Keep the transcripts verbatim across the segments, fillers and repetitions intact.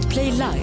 Play Live.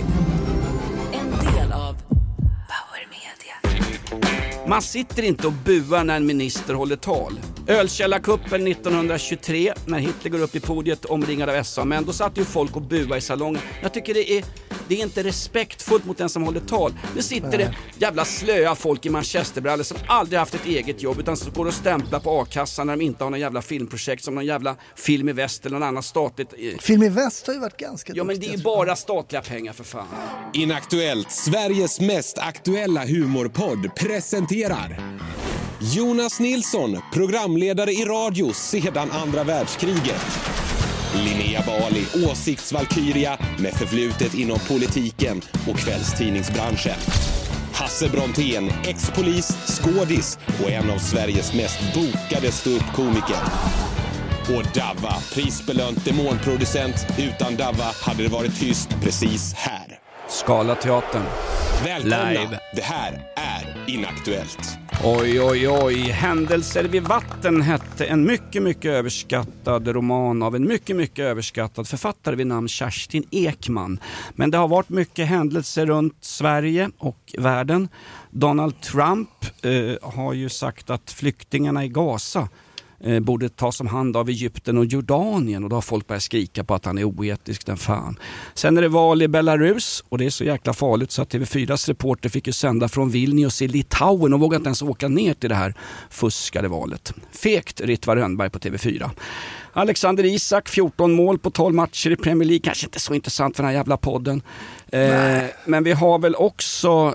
En del av Power Media. Man sitter inte och buar när en minister håller tal. Ölkällarkuppen nittonhundratjugotre, när Hitler går upp i podiet omringad av S A, men då satt ju folk och buar i salongen. Jag tycker det är, det är inte respektfullt mot den som håller tal. Nu sitter det jävla slöa folk i manchesterbrallor som aldrig haft ett eget jobb utan som går och stämplar på a-kassan när de inte har någon jävla filmprojekt som någon jävla Film i Väst eller någon annan statligt. Film i Väst har ju varit ganska Ja, men det är ju bara statliga pengar för fan. Inaktuellt, Sveriges mest aktuella humorpodd presenterar Jonas Nilsson, programledare i radio sedan andra världskriget. Linnea Bali, åsiktsvalkyria med förflutet inom politiken och kvällstidningsbranschen. Hasse Brontén, ex-polis, skådis och en av Sveriges mest bokade ståuppkomiker. Och Davva, prisbelönt demonproducent. Utan Davva hade det varit tyst precis här. Scalateatern. Välkomna, Live. Det här är Inaktuellt. Oj, oj, oj. Händelser vid vatten hette en mycket, mycket överskattad roman av en mycket, mycket överskattad författare vid namn Kerstin Ekman. Men det har varit mycket händelser runt Sverige och världen. Donald Trump eh, har ju sagt att flyktingarna i Gaza eh, borde tas om hand av Egypten och Jordanien, och då har folk börjat skrika på att han är oetisk, den fan. Sen är det val i Belarus, och det är så jäkla farligt så att T V fyras reporter fick ju sända från Vilnius i Litauen och vågade inte ens åka ner till det här fuskade valet. Fekt, Ritva Rönnberg på T V fyra. Alexander Isak, fjorton mål på tolv matcher i Premier League. Kanske inte så intressant för den här jävla podden. Eh, men vi har väl också...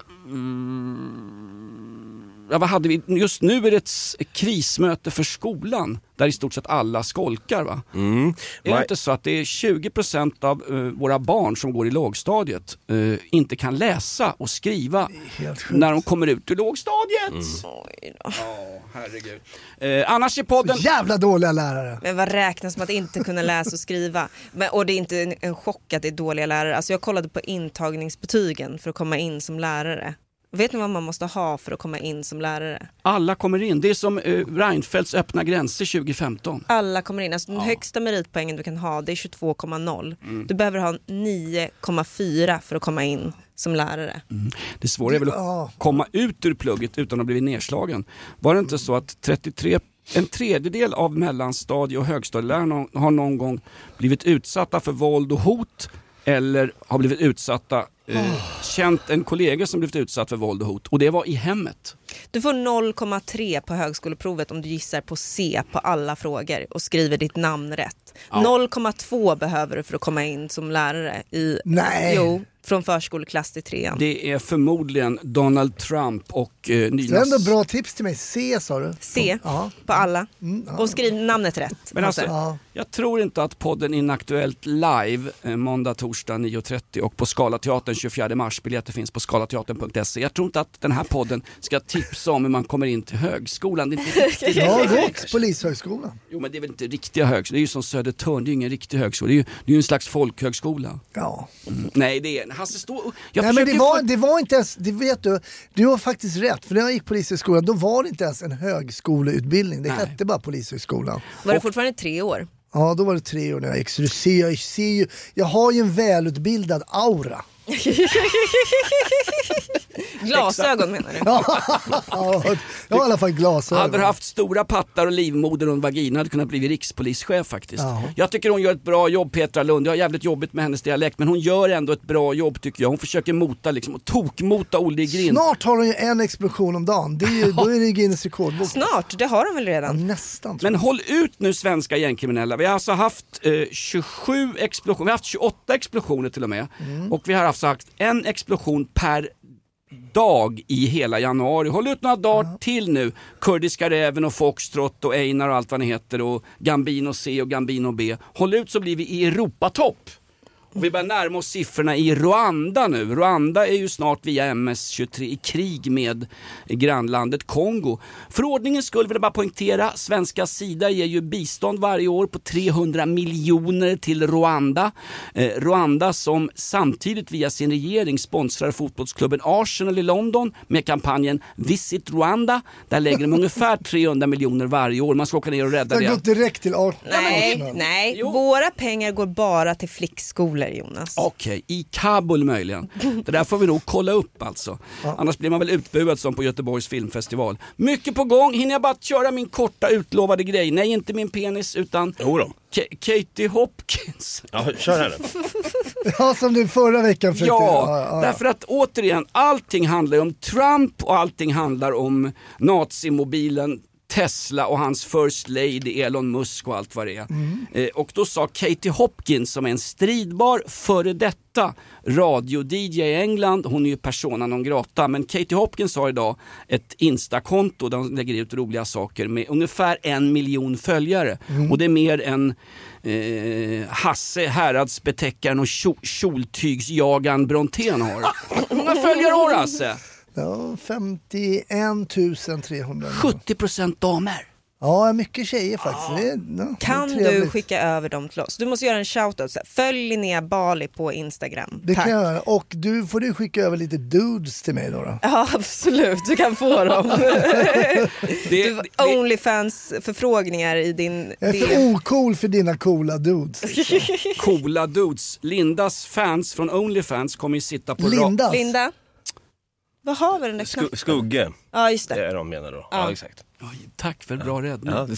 Mm, Ja, vad hade vi? Just nu är det ett krismöte för skolan där i stort sett alla skolkar, va? Mm. Är det inte så att det är tjugo procent av uh, våra barn som går i lågstadiet uh, inte kan läsa och skriva när de kommer ut ur lågstadiet? Mm. Oj då. Oh, herregud. Uh, annars är podden... Så jävla dåliga lärare. Men vad räknas som att inte kunna läsa och skriva? Men, och det är inte en, en chock att det är dåliga lärare. Alltså jag kollade på intagningsbetygen för att komma in som lärare. Vet ni vad man måste ha för att komma in som lärare? Alla kommer in. Det är som uh, Reinfeldts öppna gränser tjugo femton. Alla kommer in. Alltså den ja. högsta meritpoängen du kan ha, det är tjugotvå komma noll. Mm. Du behöver ha nio komma fyra för att komma in som lärare. Mm. Det svåra är väl att komma ut ur plugget utan att bli nedslagen. Var det inte så att trettiotre en tredjedel av mellanstadie- och högstadielärarna har någon gång blivit utsatta för våld och hot eller har blivit utsatta eh, oh. känt en kollega som blivit utsatt för våld och hot, och det var i hemmet. Du får noll komma tre på högskoleprovet om du gissar på C på alla frågor och skriver ditt namn rätt. Ja. noll komma två behöver du för att komma in som lärare i Nej. Jo, från förskoleklass till trean. Det är förmodligen Donald Trump och eh, Nynas... Det är ändå bra tips till mig. C, sa du? C ja. på alla. Mm, ja. Och skriv namnet rätt. Men alltså, ja. jag tror inte att podden Inaktuellt live eh, måndag, torsdag nio trettio och på Scalateatern tjugofjärde mars. Biljetter finns på scalateatern punkt se. Jag tror inte att den här podden ska tipsa om hur man kommer in till högskolan. Det är inte riktigt. Ja, gå till polishögskolan. Jo, men det är väl inte riktiga högskolan. Det är ju som Södertörn, det är ju ingen riktig högskola. Det är ju, det är ju en slags folkhögskola. Ja. Mm. Nej, det är... Hasse stå... Jag Nej, men det var, få... det var inte ens... Det vet du, du har faktiskt rätt. För när jag gick polishögskolan, då var det inte ens en högskoleutbildning. Det Nej. hette bara polishögskolan. Var det och, fortfarande tre år? Ja, då var det tre år när jag gick. Så du ser, jag, ser ju, jag har ju en välutbildad aura. Glasögon menar du? Ja, jag har i alla fall glasögon. Hade du haft stora pattar och livmoder och en vagina hade kunnat bli rikspolischef faktiskt. Ja. Jag tycker hon gör ett bra jobb, Petra Lund. Jag har jävligt jobbigt med hennes dialekt, men hon gör ändå ett bra jobb tycker jag. Hon försöker mota liksom, och tokmota Olle i grind. Snart har hon ju en explosion om dagen. Det är ju, då är det Guinness rekordbok. Snart, det har de väl redan? Ja, nästan. Men håll ut nu, svenska gängkriminella. Vi har alltså haft eh, tjugosju explosioner. Vi har haft tjugoåtta explosioner till och med. Mm. Och vi har alltså haft en explosion per dag i hela januari. Håll ut några dagar ja. till nu. Kurdiska räven och Foxtrot och Einar och allt vad ni heter och Gambino C och Gambino B. Håll ut så blir vi i Europatopp. Och vi börjar närma oss siffrorna i Rwanda nu. Rwanda är ju snart via M S tjugotre i krig med grannlandet Kongo. För ordningens skull vill jag bara poängtera, svenska sida ger ju bistånd varje år på trehundra miljoner till Rwanda. Eh, Rwanda som samtidigt via sin regering sponsrar fotbollsklubben Arsenal i London med kampanjen Visit Rwanda. Där lägger de ungefär trehundra miljoner varje år. Man ska åka ner och rädda det. Det har gått direkt till Arsenal. Nej, nej. Våra pengar går bara till flickskolan. bibler, Jonas. Okej, okay, i Kabul möjligen. Det där får vi nog kolla upp alltså. Ja. Annars blir man väl utbuad som på Göteborgs filmfestival. Mycket på gång. Hinner jag bara köra min korta utlovade grej? Nej, inte min penis utan K- Katie Hopkins. Ja, kör här nu. Ja, som du förra veckan försökte. Ja, ja, ja, därför att återigen, allting handlar om Trump och allting handlar om nazimobilen Tesla och hans first lady Elon Musk och allt vad det är. Mm. Eh, och då sa Katie Hopkins, som är en stridbar före detta radio-D J i England, hon är ju persona non grata, men Katie Hopkins har idag ett Insta-konto där hon lägger ut roliga saker med ungefär en miljon följare. Mm. Och det är mer än eh, Hasse, häradsbetäckaren och kjoltygsjagan Brontén har. Hur många följare har Hasse? Ja, femtioen tusen trehundra. sjuttio procent damer. Ja, mycket tjejer faktiskt. Ja. Det är, ja, kan det är du skicka över dem till oss? Du måste göra en shoutout. Följ Linnea Bali på Instagram. Det Tack. kan jag göra. Och du får du skicka över lite dudes till mig då. då. Ja, absolut. Du kan få dem. det, du, Onlyfans förfrågningar i din... Jag är för ocool för dina coola dudes. Coola dudes. Lindas fans från Onlyfans kommer ju sitta på... Lindas? Ra- Linda? Vad har vi den där knappen? Sk- skugge. Ja, just det. Det är de menar då. Ja, ja exakt. Oj, tack för bra räddning. Ja.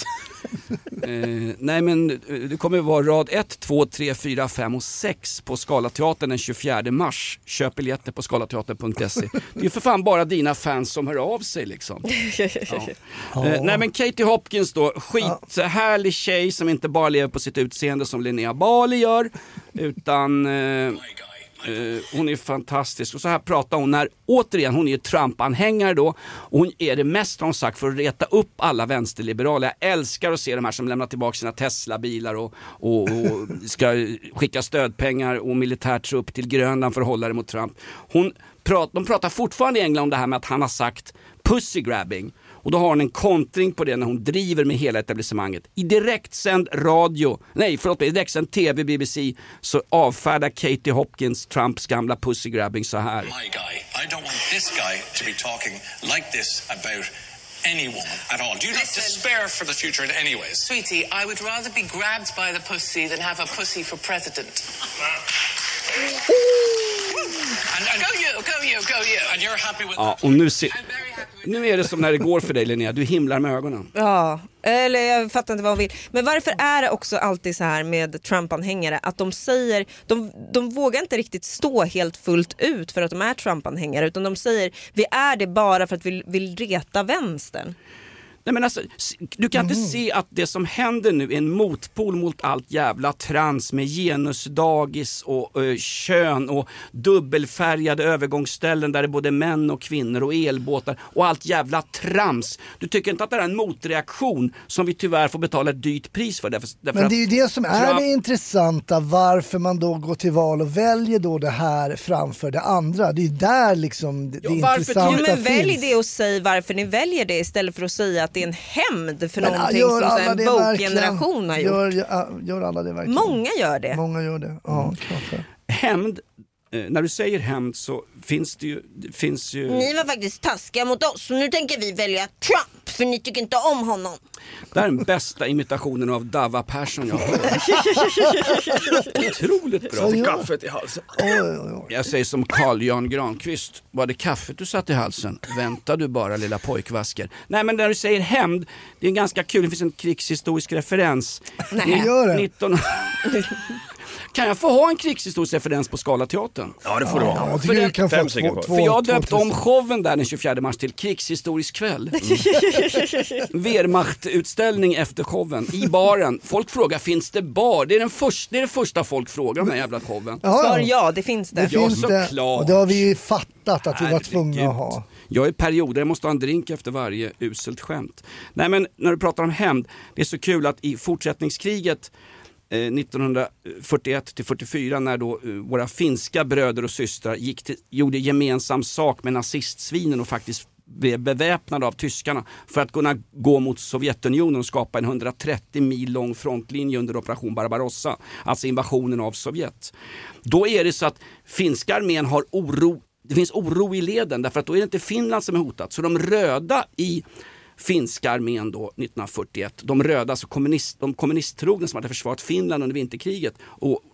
eh, nej men det kommer vara rad ett, två, tre, fyra, fem och sex på Scalateatern den tjugofjärde mars. Köp biljetter på scalateatern punkt se. Det är ju för fan bara dina fans som hör av sig liksom. Ja. Ja. Eh, nej men Katie Hopkins då, skit ja. härlig tjej som inte bara lever på sitt utseende som Linnea Bali gör, utan... Eh, Uh, hon är fantastisk och så här pratar hon när, återigen, hon är ju Trump-anhängare då och hon är det mest, hon sagt, för att reta upp alla vänsterliberaler. Jag älskar att se de här som lämnar tillbaka sina Tesla-bilar och, och, och ska skicka stödpengar och militärtrupp till Grönland för att hålla det mot Trump. Hon prat, de pratar fortfarande i England om det här med att han har sagt pussy-grabbing. Och då har hon en kontring på det när hon driver med hela etablissemanget. I direktsänd radio, nej förlåt mig, i direktsänd tv, B B C, så avfärdar Katie Hopkins Trumps gamla pussygrabbing så här. My guy, I don't want this guy to be talking like this about anyone at all. Do you not despair for the future in any ways? Sweetie, I would rather be grabbed by the pussy than have a pussy for president. And, and, go you, go you, go you. And you're happy with ja, that? Och nu, se, nu är det som när det går för dig, Linnea. Du himlar med ögonen. Ja, eller jag fattar inte vad hon vill. Men varför är det också alltid så här med Trump-anhängare att de säger, de, de vågar inte riktigt stå helt fullt ut för att de är Trump-anhängare, utan de säger vi är det bara för att vi vill reta vänstern. Nej, men alltså, du kan inte mm. se att det som händer nu är en motpol mot allt jävla trans med genusdagis och ö, kön och dubbelfärgade övergångsställen där det är både män och kvinnor och elbåtar och allt jävla trams. Du tycker inte att det är en motreaktion som vi tyvärr får betala ett dyrt pris för? Därför, därför men det är ju det som är Trump... det intressanta, varför man då går till val och väljer då det här framför det andra. Det är där liksom det, ja, det intressanta jo, men finns. välj det och säg varför ni väljer det iställ för att säga att det är en hämnd för men, någonting som en woke-generation har gjort. Gör, gör, gör alla det verkligen? Många gör det. Många gör det, ja mm. kanske. Hämnd, eh, när du säger hämnd så finns det ju, det finns ju... Ni var faktiskt taskiga mot oss, så nu tänker vi välja Trump, för ni tycker inte om honom. Det är den bästa imitationen av Dava Persson jag har. Otroligt bra. Så kaffet i halsen. Oj, oj, oj. Jag säger som Carl Jan Granqvist. Var det kaffet du satt i halsen? Vänta du bara, lilla pojkvasker. Nej, men när du säger hämnd, det är en ganska kul, det finns en krigshistorisk referens. Nej, gör det. nitton Kan jag få ha en krigshistorisk referens på Scalateatern? Ja, det får du ha. Ja, för, den, kan fem få två, två, för jag har två, döpt två, om showen där den tjugofjärde mars till krigshistorisk kväll. Mm. Wehrmacht-utställning efter showen i baren. Folk frågar, finns det bar? Det är den första, det är det första folk frågar om den jävla showen. Svar ja, det finns det. Det Ja, finns såklart. det, och det har vi ju fattat att vi var tvungna Herregud. att ha. Jag är perioder, jag måste ha en drink efter varje uselt skämt. Nej, men när du pratar om hämnd, det är så kul att i fortsättningskriget eh, nittonhundrafyrtioett till fyrtiofyra, när då eh, våra finska bröder och systrar gick till, gjorde gemensam sak med nazistsvinen och faktiskt blev beväpnade av tyskarna för att kunna gå mot Sovjetunionen och skapa en hundratrettio mil lång frontlinje under operation Barbarossa, alltså invasionen av Sovjet. Då är det så att finska armén har oro. Det finns oro i leden därför att då är det inte Finland som är hotat. Så de röda i finska armén då nittonhundrafyrtioett, de röda, alltså kommunist, de kommunisttrogna som hade försvarat Finland under vinterkriget och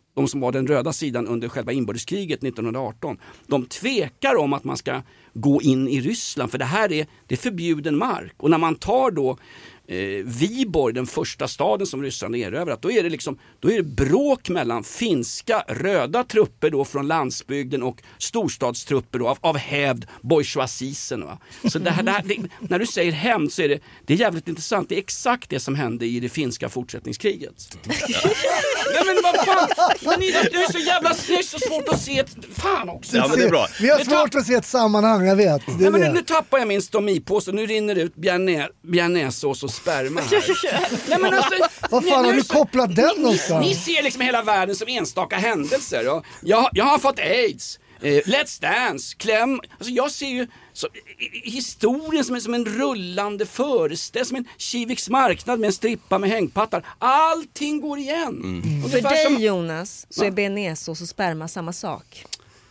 de som var den röda sidan under själva inbördeskriget nittonhundraarton, de tvekar om att man ska gå in i Ryssland, för det här är, det är förbjuden mark. Och när man tar då eh, Viborg, den första staden som ryssarna erövrat, då är det liksom, då är det bråk mellan finska röda trupper då från landsbygden och storstadstrupper då av, av hävd bourgeoisisen, va. Så det här, det här, det, när du säger hämnd så är det, det är jävligt intressant. Det är exakt det som hände i det finska fortsättningskriget. Nej men vad fan, men ni, det är så jävla det är så svårt att se ett, fan också. Ja, men det är bra. Vi har svårt att se ett sammanhang, jag vet. Det Nej, men det. nu, nu tappar jag min stomipåse, nu rinner det ut bearnaisesås och sperma här. Nej, men alltså, Vad fan, ni, har nu, du kopplat den ni, någonstans? Ni ser liksom hela världen som enstaka händelser. Och jag, jag har fått AIDS. Eh, Let's Dance, kläm. Alltså jag ser ju så, i, historien som en, som en rullande föreställning, som en Kiviks marknad med en strippa med hängpattar. Allting går igen. Mm. Och för dig som... Jonas så är bearnaisesås och sperma samma sak.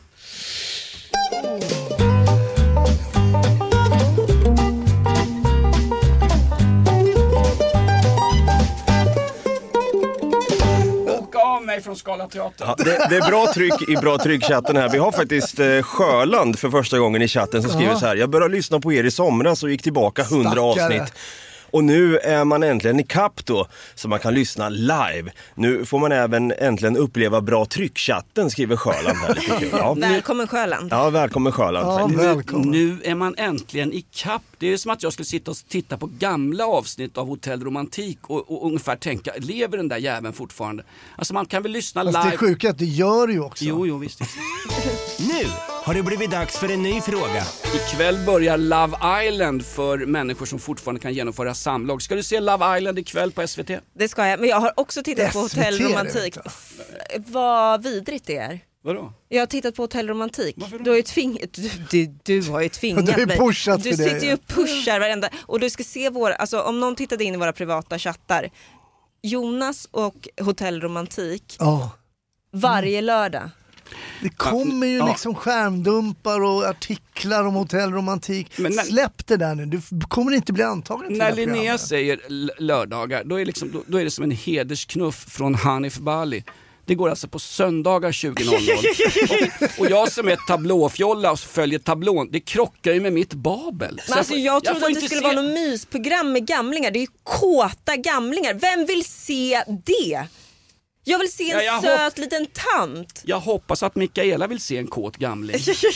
Av mig från Skala Teater. Ja, det, det är bra tryck i bra tryckchatten här. Vi har faktiskt eh, Sjöland för första gången i chatten som skriver så här: jag började lyssna på er i somras och gick tillbaka hundra avsnitt. Och nu är man äntligen i kapp då, så man kan lyssna live. Nu får man även äntligen uppleva bra tryckchatten, skriver Sjöland här lite kul. Ja. Välkommen Sjöland. Ja, välkommen Sjöland. Ja, välkommen. Nu, nu är man äntligen i kapp. Det är som att jag skulle sitta och titta på gamla avsnitt av Hotell Romantik och, och ungefär tänka, lever den där jäveln fortfarande? Alltså man kan väl lyssna Fast live. det är sjukt, det gör du ju också. Jo, jo, visst. visst. Nu har det blivit dags för en ny fråga. Ikväll börjar Love Island för människor som fortfarande kan genomföra samlag. Ska du se Love Island ikväll på S V T? Det ska jag, men jag har också tittat på S V T, Hotell Romantik. Vad vidrigt det är. Vadå? Jag har tittat på Hotell Romantik. Varför då? Du har ju tvingat, du, du, du har ju tvingat Du har ju mig. pushat Du för det, sitter ju ja. och pushar varenda. Och du ska se våra, alltså om någon tittade in i våra privata chattar. Jonas och Hotell Romantik Ja. varje lördag. Det kommer ju Ja. liksom skärmdumpar och artiklar om hotellromantik. Men när- Släpp det där nu, du f- kommer inte bli antagen till När det här Linnea programmet. säger l- lördagar, då är, liksom, då, då är det som en hedersknuff från Hanif Bali. Det går alltså på söndagar tjugo noll noll. och, och jag som är tablåfjolla och följer tablån, det krockar ju med mitt babel. Så Men alltså får- jag trodde får att det inte skulle se- vara något mysprogram med gamlingar. Det är ju kåta gamlingar. Vem vill se det? Jag vill se en Ja, jag söt liten tant. Jag hoppas att Mikaela vill se en kåt gamling.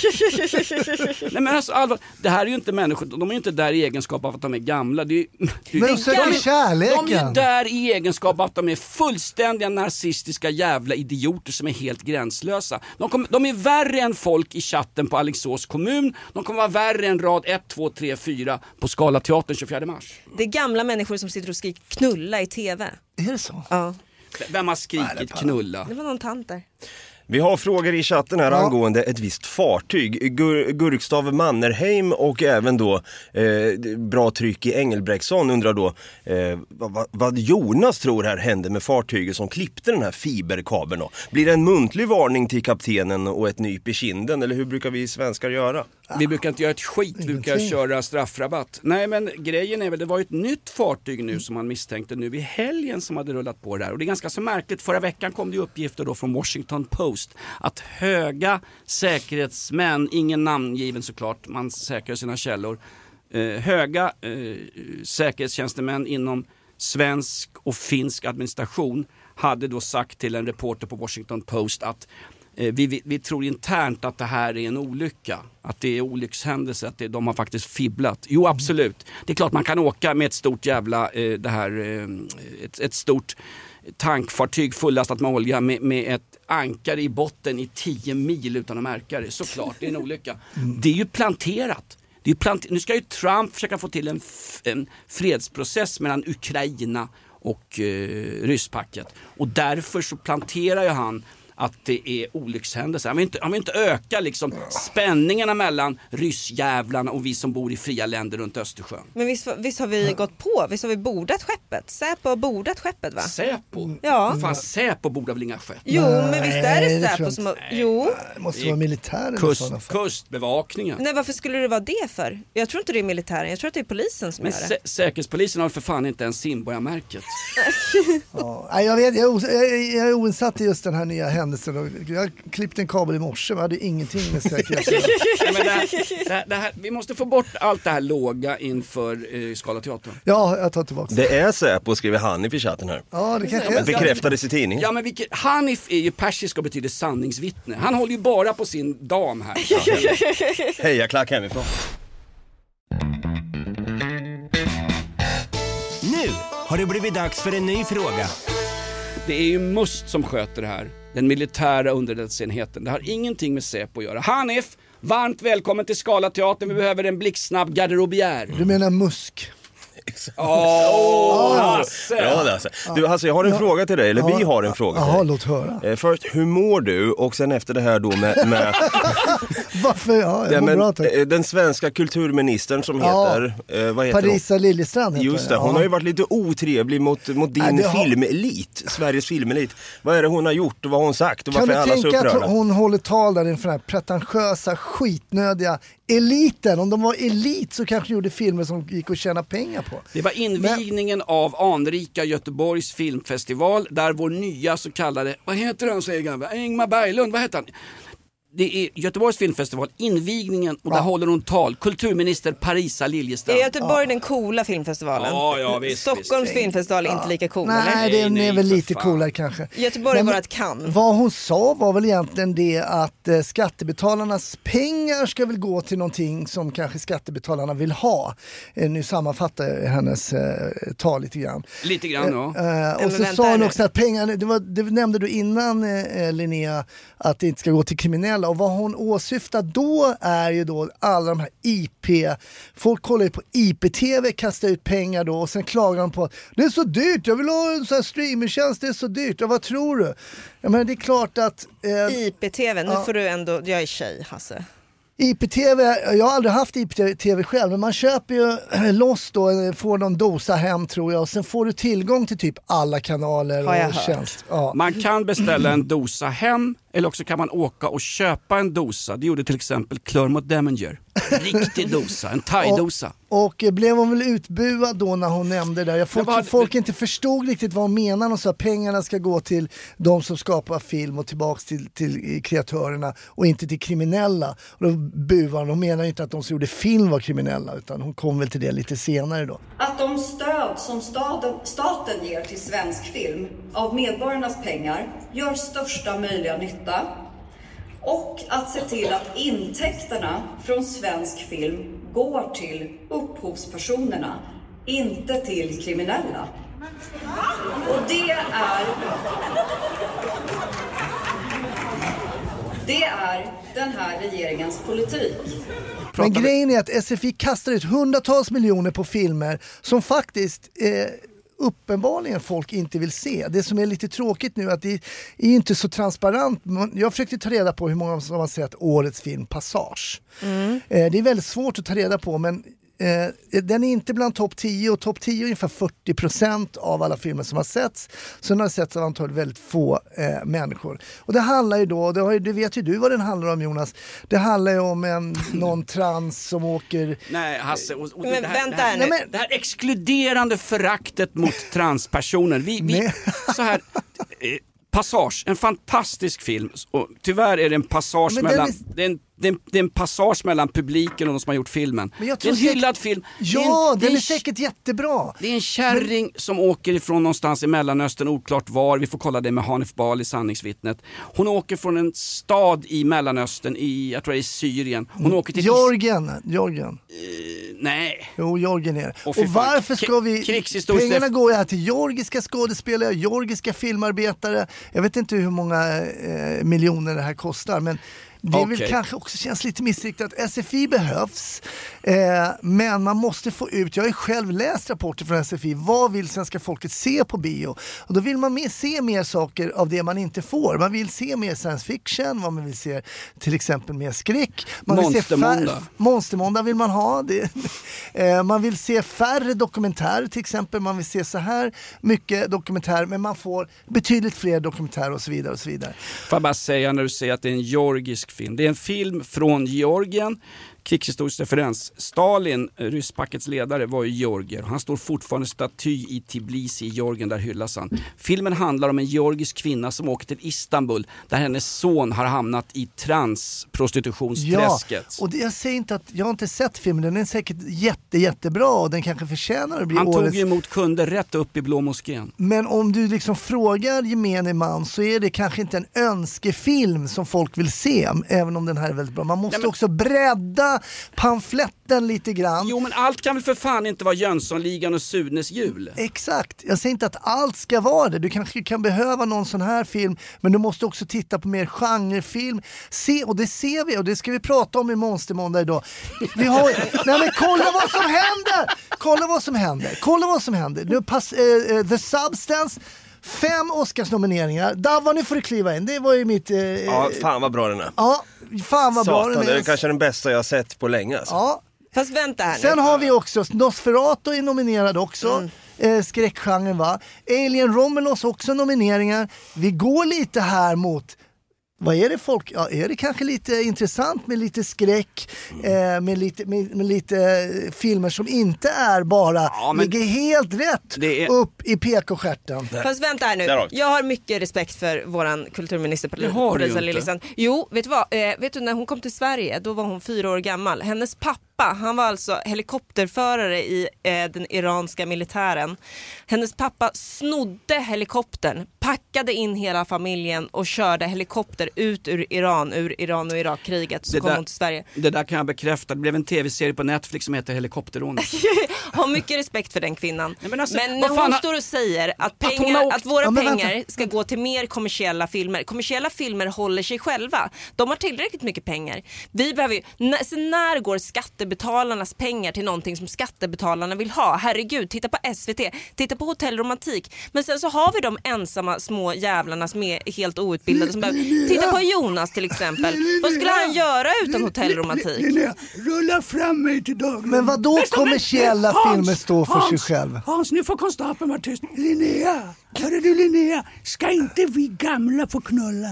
Nej men alltså allvar, det här är ju inte människor, de är ju inte där i egenskap av att de är gamla. Det är, det är, Men de söker de, kärleken. de är ju där i egenskap av att de är fullständiga narcissistiska jävla idioter som är helt gränslösa. De, kom, de är värre än folk i chatten på Alingsås kommun. De kommer vara värre än rad ett, två, tre, fyra på Skala Teatern tjugofjärde mars. Det är gamla människor som sitter och skriker knulla i tv. Är det så? Ja, Vem har skrikit knulla? det var någon tant där. Vi har frågor i chatten här Ja. angående ett visst fartyg. Gur- Gurkstav Mannerheim och även då eh, bra tryck i Engelbrektsson undrar då eh, vad, vad Jonas tror här hände med fartyget som klippte den här fiberkabeln då. Blir det en muntlig varning till kaptenen och ett nyp i kinden, eller hur brukar vi svenskar göra? Vi brukar inte göra ett skit, vi brukar Ingenting. köra straffrabatt. Nej men grejen är väl, det var ju ett nytt fartyg nu som man misstänkte nu i helgen som hade rullat på det här. Och det är ganska så märkligt, förra veckan kom det uppgifter då från Washington Post att höga säkerhetsmän, ingen namngiven såklart, man säkrar sina källor, eh, höga eh, säkerhetstjänstemän inom svensk och finsk administration hade då sagt till en reporter på Washington Post att eh, vi, vi, vi tror internt att det här är en olycka, att det är olyckshändelse, att det, de har faktiskt fibblat. Jo absolut, det är klart man kan åka med ett stort jävla eh, det här, eh, ett, ett stort tankfartyg fullastat med olja med, med ett ankare i botten i tio mil utan att märka det. Såklart, det är en olycka. Det är ju planterat. Det är plant- nu ska ju Trump försöka få till en, f- en fredsprocess mellan Ukraina och eh, rysspacket. Och därför så planterar ju han att det är olyckshändelser. Han vill inte, han vill inte öka liksom spänningarna mellan ryssjävlarna och vi som bor i fria länder runt Östersjön. Men visst, visst har vi gått på, visst har vi bordat skeppet? Säpo har bordat skeppet, va? Säpo? Ja. Fan, Säpo borde väl inga skepp? Jo, men visst är det Nej, det tror Säpo jag som har... inte. Jo. Det måste vara militären i Kust, sådana fall. kustbevakningen. Nej, varför skulle det vara det för? Jag tror inte det är militären, jag tror att det är polisen som Men gör det. sä- säkerhetspolisen har för fan inte ens Simborgarmärket. Ja, nej, jag, vet, jag, är os- jag, är- jag är oinsatt i just den här nya händelsen. Och jag klippte en kabel i morse, men hade ingenting med säkerhet. Nej, men det här, det här, det här, vi måste få bort allt det här låga inför eh, Scalateatern. Ja, jag tar tillbaka. Det är Säpo, skriver Hanif i chatten här. Ja, det kanske Det är. bekräftades i tidning. Ja, men vilket, Hanif är ju persisk och betyder sanningsvittne. Han håller ju bara på sin dam här. Heja klack hemifrån. Nu har det blivit dags för en ny fråga. Det är ju Must som sköter det här. Den militära underrättelseenheten. Det har ingenting med Säpo att göra. Hanif, varmt välkommen till Scalateatern. Vi behöver en blixtsnabb garderobiär. Du menar Musk? Åh, Hasse! Bra Lasse. Du Hasse, jag har en Ja. fråga till dig, eller Ja. vi har en fråga till Jaha, dig. låt höra. Eh, först, hur mår du? Och sen efter det här då med, med Varför? Ja, ja, jag mår men, bra, tack. eh, den svenska kulturministern som Ja. heter, eh, vad heter Parisa Liljestrand hon? heter Just det, jag. hon Ja. har ju varit lite otrevlig mot, mot din Nej, det har- filmelit, Sveriges filmelit. Vad är det hon har gjort och vad har hon sagt och Kan varför du är alla så tänka upprörda? att hon håller tal där inför den här pretentiösa, skitnödiga eliten? Om de var elit så kanske gjorde filmer som gick att tjäna pengar på. Det var invigningen av anrika Göteborgs filmfestival där vår nya så kallade, vad heter han säger gamla? Ingmar Berglund, vad heter han? Det är Göteborgs filmfestival, invigningen och där håller hon tal. Kulturminister Parisa Liljestrand. Är Göteborg den coola filmfestivalen? Ja, ja, visst, Stockholms visst. filmfestival är inte lika cool, Nej, eller? det är, nej, är väl för lite fan. coolare kanske. Göteborg är Men bara ett kan. Vad hon sa var väl egentligen det att eh, skattebetalarnas pengar ska väl gå till någonting som kanske skattebetalarna vill ha. Eh, nu sammanfattar jag hennes eh, tal lite grann. Lite grann, ja. Eh, men och så vänta sa hon nu. också att pengarna, det, var, det nämnde du innan eh, Linnea, att det inte ska gå till kriminella. Och vad hon åsyftar då är ju då alla de här I P, folk kollar ju på I P-T V, kastar ut pengar då och sen klagar de på att det är så dyrt, jag vill ha en sån här streamingtjänst, det är så dyrt. Ja, vad tror du? Ja, men det är klart att... Eh, I P-T V, nu Ja. får du ändå, jag är tjej Hasse. I P-T V, jag har aldrig haft I P-T V själv, men man köper ju loss då, får någon dosa hem tror jag, och sen får du tillgång till typ alla kanaler Har jag och hört. tjänst. Ja. Man kan beställa en dosa hem eller också kan man åka och köpa en dosa. Det gjorde till exempel Clermont Deminger. Riktig dosa, en thai-dosa. Och eh, blev hon väl utbuad då när hon nämnde det. Jag folk, Men vad- folk inte förstod riktigt vad hon menade. Hon sa att pengarna ska gå till de som skapar film och tillbaks till, till kreatörerna och inte till kriminella. Och då buade hon. Hon menar ju inte att de som gjorde film var kriminella, utan hon kom väl till det lite senare då. Att de stöd som staten, staten ger till svensk film av medborgarnas pengar gör största möjliga nytta och att se till att intäkterna från svensk film går till upphovspersonerna, inte till kriminella. Och det är det är den här regeringens politik. Men grejen är att S F I kastar ut hundratals miljoner på filmer som faktiskt eh, uppenbarligen folk inte vill se. Det som är lite tråkigt nu är att det är inte så transparent. Jag försökte ta reda på hur många som har sett årets film Passage. Mm. Eh, det är väldigt svårt att ta reda på, men Eh, den är inte bland topp tio, och topp tio är ungefär fyrtio procent av alla filmer som har setts. Så den har setts av antagligen väldigt få eh, människor. Och det handlar ju då, det, har ju, det vet ju du vad den handlar om, Jonas. Det handlar ju om en, någon trans som åker... Nej, Hasse, och, och Men det, här, vänta det, här, här nu. nej, men, det här exkluderande föraktet mot transpersoner. Vi, vi, så här, eh, Passage, en fantastisk film. Och tyvärr är det en passage Men mellan... den Det är en, det, är en, det är en passage mellan publiken och de som har gjort filmen. Men jag Det är en tror säkert- hyllad film. Ja, det är en, det den är är säkert jättebra. Det är en kärring som åker ifrån någonstans i Mellanöstern, oklart var. Vi får kolla det med Hanif Bali, sanningsvittnet. Hon åker från en stad i Mellanöstern, i, jag tror det är Syrien. Hon åker till... Georgien, Georgien. Uh, nej. Jo, Georgien är det. Åh, Och fy fan. varför ska K- vi... krigshistoriskt Pengarna efter- går ju här till georgiska skådespelare, georgiska filmarbetare. Jag vet inte hur många eh, miljoner det här kostar, men Det är Okay. väl kanske också känns lite missriktat. S F I behövs, eh, men man måste få ut, jag har ju själv läst rapporter från S F I, vad vill svenska folket se på bio? Och då vill man mer, se mer saker av det man inte får. Man vill se mer science fiction, vad man vill se till exempel mer skräck. Man vill Monstermåndag. se fär- Monstermåndag vill man ha. Det. eh, man vill se färre dokumentärer till exempel, man vill se så här mycket dokumentärer, men man får betydligt fler dokumentärer och så vidare och så vidare. Får jag bara säga när du säger att det är en georgisk film. Det är en film från Georgien. Krigshistorisk referens. Stalin, rysspackets ledare, var ju georgier. Han står fortfarande staty i Tbilisi i Georgien, där hyllas han. Filmen handlar om en georgisk kvinna som åker till Istanbul där hennes son har hamnat i transprostitutionsträsket. Ja, och det, jag säger inte att jag har inte sett filmen, den är säkert jätte, jättebra och den kanske förtjänar att bli Han årets... tog emot kunder rätt upp i Blå moskén. Men om du liksom frågar gemene man så är det kanske inte en önskefilm som folk vill se, även om den här är väldigt bra. Man måste Nej, men... också bredda pamfletten lite grann. Jo, men allt kan väl för fan inte vara Jönssonligan och Sunes jul. Exakt, jag säger inte att allt ska vara det. Du kanske kan behöva någon sån här film, men du måste också titta på mer genrefilm. Se, och det ser vi, och det ska vi prata om i Monstermåndag idag. Vi har, nej men kolla vad som händer! Kolla vad som händer, kolla vad som händer. Nu pass, eh, The Substance, fem Oscarsnomineringar. Davva, nu får du kliva in. Det var ju mitt... Eh, ja, fan vad bra den är. Ja, fan vad Satan, bra den är. Det är kanske den bästa jag har sett på länge. Alltså. Ja. Fast vänta här nu. Sen har vi också Nosferatu är nominerad också. Mm. Eh, skräckgenren, va? Alien Romulus också nomineringar. Vi går lite här mot... Vad är det folk? Ja, är det kanske lite intressant med lite skräck, eh, med, lite, med, med lite eh, filmer som inte är bara, ja, ligger helt rätt är... upp i P K-stjärten. Fast vänta här nu, jag har mycket respekt för våran kulturminister Parisa Liljestrand. Jo, vet du vad? Eh, vet du, när hon kom till Sverige, då var hon fyra år gammal. Hennes pappa, han var alltså helikopterförare i eh, den iranska militären. Hennes pappa snodde helikoptern, packade in hela familjen och körde helikopter ut ur Iran, ur Iran och Irakkriget. Så det kom där, hon till Sverige. Det där kan jag bekräfta. Det blev en tv-serie på Netflix som heter Helikopterrånet. Har mycket respekt för den kvinnan. Nej, men alltså, men när hon fan, står och säger att, pengar, att, åkt... att våra ja, pengar vänta. ska gå till mer kommersiella filmer. Kommersiella filmer håller sig själva. De har tillräckligt mycket pengar. Vi behöver ju, när, så när går skattebetalarnas pengar till någonting som skattebetalarna vill ha? Herregud, titta på S V T, titta på Hotell Romantik. Men sen så har vi de ensamma små jävlarna som är helt outbildade. Som behöver, titta på Jonas till exempel. Vad skulle han göra utan Hotell Romantik? Linnea, rulla fram mig till dagen. Men vad då kommersiella Hans, filmer står för Hans, sig själv? Hans, nu får konstapeln vara tyst. Linnea, hörru du Linnea, ska inte vi gamla få knulla?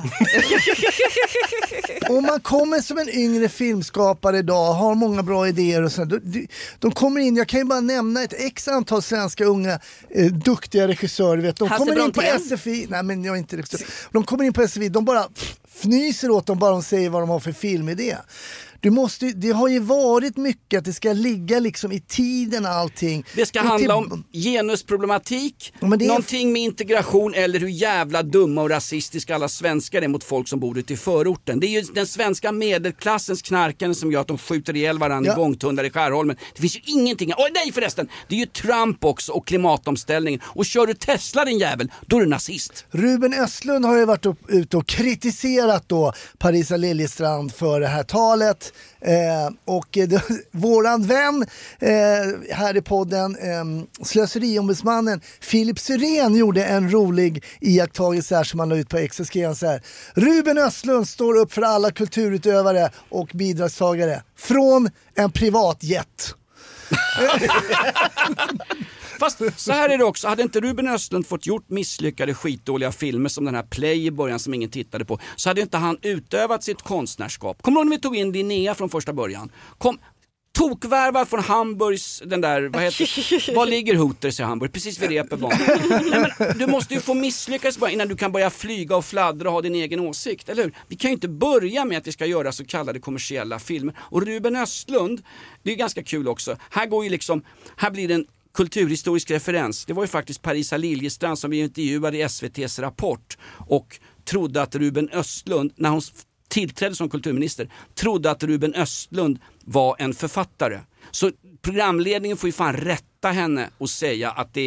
Om man kommer som en yngre filmskapare idag, har många bra idéer och så, de, de kommer in, jag kan ju bara nämna ett x antal svenska unga eh, duktiga regissörer, vet, de Hasse kommer in på Brontén. S F I, nej men jag är inte regissör, de kommer in på S F I, de bara fnyser åt dem bara de säger vad de har för filmidé. Du måste, det har ju varit mycket att det ska ligga liksom i tiden allting. Det ska och handla till... om genusproblematik, ja, är... någonting med integration eller hur jävla dumma och rasistiska alla svenskar är mot folk som bor ute i förorten. Det är ju den svenska medelklassens knarkande som gör att de skjuter ihjäl varandra ja. i gångtunnlar i Skärholmen. Det finns ju ingenting. Åh nej förresten, det är ju Trump också och klimatomställningen. Och kör du Tesla din jävel, då är du nazist. Ruben Östlund har ju varit upp, ute och kritiserat då Parisa Liljestrand för det här talet. Eh, och eh, det, våran vän eh, här i podden, eh, slöseriombudsmannen Filip Syrén gjorde en rolig iakttagelse här som han la ut på X och skrev så här: Ruben Östlund står upp för alla kulturutövare och bidragstagare från en privatjet. Fast så här är det också, hade inte Ruben Östlund fått gjort misslyckade skitdåliga filmer som den här Play i början som ingen tittade på, så hade inte han utövat sitt konstnärskap. Kommer du ihåg när vi tog in Linnea från första början? Kom, tokvärvad från Hamburgs, den där, vad heter, var ligger Hooters i Hamburg? Precis vid Reeperbahn. Nej, men du måste ju få misslyckas bara innan du kan börja flyga och fladdra och ha din egen åsikt, eller hur? Vi kan ju inte börja med att vi ska göra så kallade kommersiella filmer. Och Ruben Östlund, det är ju ganska kul också. Här går ju liksom, här blir det en kulturhistorisk referens. Det var ju faktiskt Parisa Liljestrand som vi intervjuade i S V T:s Rapport och trodde att Ruben Östlund, när hon tillträdde som kulturminister, trodde att Ruben Östlund var en författare. Så programledningen får ju fan rätta henne och säga att det är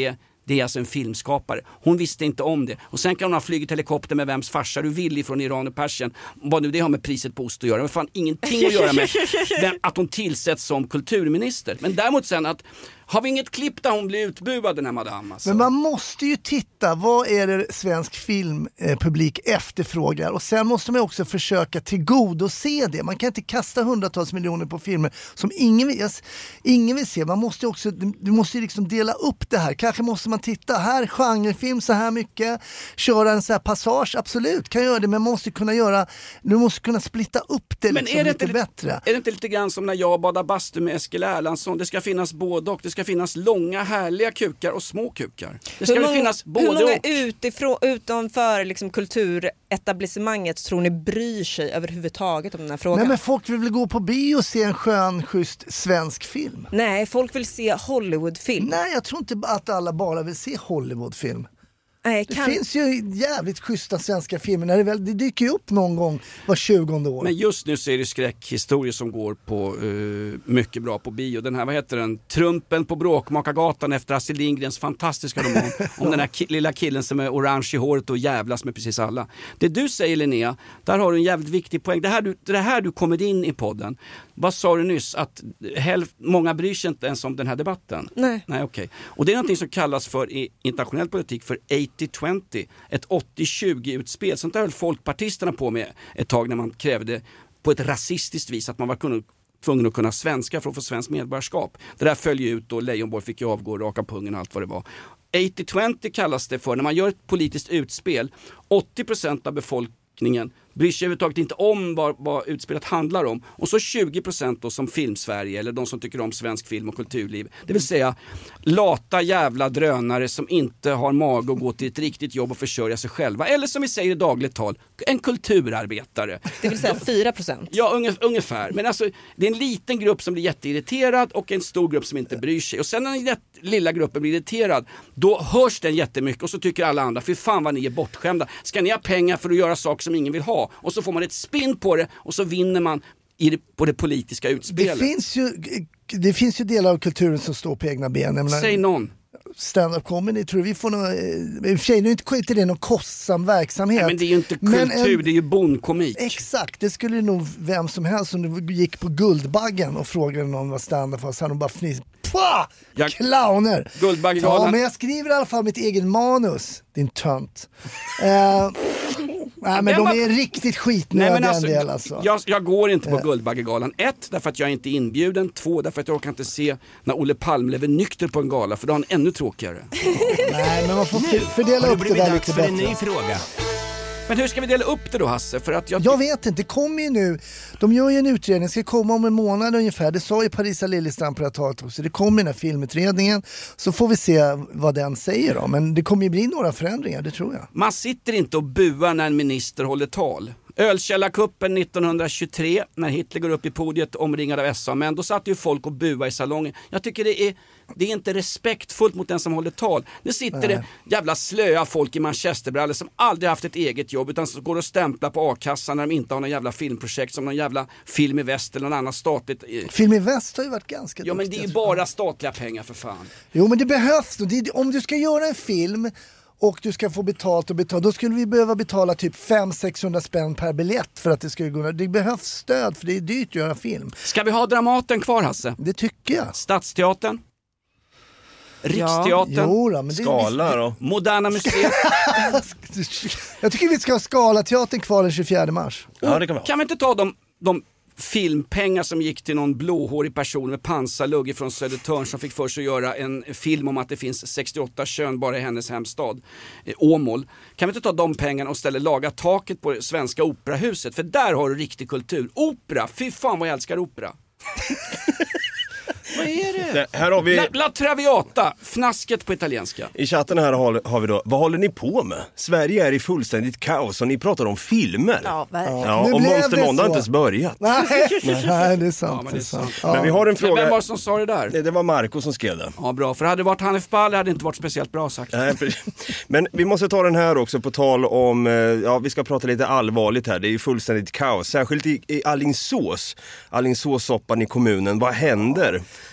Det är alltså en filmskapare. Hon visste inte om det. Och sen kan hon ha flugit helikopter med vems farsa du vill från Iran och Persien. Vad nu det har med priset på ost att göra. Det har fan ingenting att göra med den, att hon tillsätts som kulturminister. Men däremot sen att har vi inget klipp där hon blir utbuad, den här madame? Alltså? Men man måste ju titta, vad är det svensk filmpublik efterfrågar? Och sen måste man också försöka tillgodose det. Man kan inte kasta hundratals miljoner på filmer som ingen vill, ingen vill se. Man måste också, du måste ju liksom dela upp det här. Kanske måste man titta, här genrefilm så här mycket, köra en så här passage, absolut, kan göra det, men man måste kunna göra, du måste kunna splitta upp det liksom, är det lite inte, bättre. Är det inte lite grann som när jag badar bastu med Eskil Erlandsson? Det ska finnas både och. Det ska finnas långa härliga kukar och små kukar. Det ska hur väl många, finnas både hur många och. Utifrån, utanför liksom kulturetablissemanget tror ni bryr sig överhuvudtaget om den här frågan? Nej, men folk vill väl gå på bio och se en skön, schysst svensk film. Nej, folk vill se Hollywoodfilm. Nej, jag tror inte att alla bara vill se Hollywoodfilm. Nej, det kan... finns ju jävligt schyssta svenska filmer när det, väl, det dyker ju upp någon gång var tjugonde år. Men just nu så är det skräckhistorier som går på uh, mycket bra på bio. Den här, vad heter den? Trumpen på Bråkmakargatan efter Astrid Lindgrens fantastiska roman om den här ki- lilla killen som är orange i håret och jävlas med precis alla. Det du säger, Linnea, där har du en jävligt viktig poäng. Det här du, det här du kommer in i podden. Vad sa du nyss? Att hälf, många bryr sig inte ens om den här debatten. Nej. Nej, okej. Okay. Och det är någonting som kallas för i internationell politik för åttio tjugo. Ett åttio tjugo-utspel. Sånt där höll folkpartisterna på med ett tag när man krävde på ett rasistiskt vis att man var kunna, tvungen att kunna svenska för att få svensk medborgarskap. Det där följer ut och Leijonborg fick ju avgå, raka pungen och allt vad det var. åttio tjugo kallas det för när man gör ett politiskt utspel. åttio procent av befolkningen bryr sig överhuvudtaget inte om vad, vad utspelet handlar om. Och så tjugo procent då som Filmsverige eller de som tycker om svensk film och kulturliv. Det vill säga lata jävla drönare som inte har mag att gå till ett riktigt jobb och försörja sig själva. Eller som vi säger i dagligt tal, en kulturarbetare. Det vill säga fyra procent. Ja, unge, ungefär. Men alltså, det är en liten grupp som blir jätteirriterad och en stor grupp som inte bryr sig. Och sen när den lilla gruppen blir irriterad, då hörs den jättemycket och så tycker alla andra, för fan vad ni är bortskämda. Ska ni ha pengar för att göra saker som ingen vill ha? Och så får man ett spin på det och så vinner man i det, på det politiska utspelet. Det finns ju, det finns ju delar av kulturen som står på egna ben. Menar, Säg någon. Stand-up comedy, tror vi får någon, i och för sig nu är inte, inte det någon kostsam verksamhet. Nej, men det är ju inte kultur, en, det är ju bondkomik. Exakt, det skulle nog vem som helst som gick på Guldbaggen och frågade någon vad stand-up var, så hade de bara fniss. Pah! Jag, Clowner! Guldbaggegalan. Ja, men jag skriver i alla fall mitt eget manus, din tönt. uh, Nej, men de är riktigt skitnödiga. Nej, alltså, en del alltså. jag, jag går inte på Guldbaggegalan. Ett, därför att jag är inte inbjuden. Två, därför att jag kan inte se när Olle Palme lever nykter på en gala, för då är han ännu tråkigare. Nej, men man får fördela upp det där lite bättre. En ny fråga. Men hur ska vi dela upp det då, Hasse? För att jag... jag vet inte, det kommer ju nu. De gör ju en utredning, det ska komma om en månad ungefär. Det sa ju Parisa Liljestrand på det här taget också. Det kommer den här filmutredningen. Så får vi se vad den säger då. Men det kommer ju bli några förändringar, det tror jag. Man sitter inte och buar när en minister håller tal. Ölkällarkuppen nittonhundratjugotre, när Hitler går upp i podiet omringad av S A, men då satt ju folk och buade i salongen. Jag tycker det är, det är inte respektfullt mot den som håller tal. Det sitter Nej. det jävla slöa folk i manchesterbrallor som aldrig haft ett eget jobb utan som går och stämplar på a-kassan när de inte har någon jävla filmprojekt som någon jävla Film i Väst eller någon annan statligt. Film i Väst har ju varit ganska Ja, men det är ju bara statliga pengar för fan. Jo, men det behövs. Det, om du ska göra en film och du ska få betalt och betalt, då skulle vi behöva betala typ fem till sexhundra spänn per biljett för att det ska gå. Det behövs stöd för det är dyrt att göra film. Ska vi ha Dramaten kvar, Hasse? Det tycker jag. Stadsteatern? Riksteatern? Ja. Jo, men det Skala då? Moderna museet? Jag tycker vi ska ha Skalateatern kvar den tjugofjärde mars. Ja, det kan vi ha. Kan vi inte ta de... de filmpengar som gick till någon blåhårig person med pansarlugg från Södertörn som fick för sig att göra en film om att det finns sextioåtta kön bara i hennes hemstad, eh, Åmål. Kan vi inte ta de pengarna och ställa laga taket på det svenska operahuset? För där har du riktig kultur. Opera, fy fan vad jag älskar opera. Vad är det? det här har vi... La, La Traviata, fnasket på italienska. I chatten här har, har vi då, vad håller ni på med? Sverige är i fullständigt kaos och ni pratar om filmer. Ja, verkligen. Ja, och Monster Måndag har inte ens börjat. Nej, Nej det är sant. Ja, men, det är sant. Ja. Men vi har en fråga. Men vem var det som sa det där? Det, det var Marco som skrev det. Ja, bra. För hade det varit Hanif Bali hade det inte varit speciellt bra sagt. Nej, men vi måste ta den här också på tal om, ja, vi ska prata lite allvarligt här. Det är ju fullständigt kaos. Särskilt i, i Alingsås. Alingsåssoppan i kommunen. Vad händer?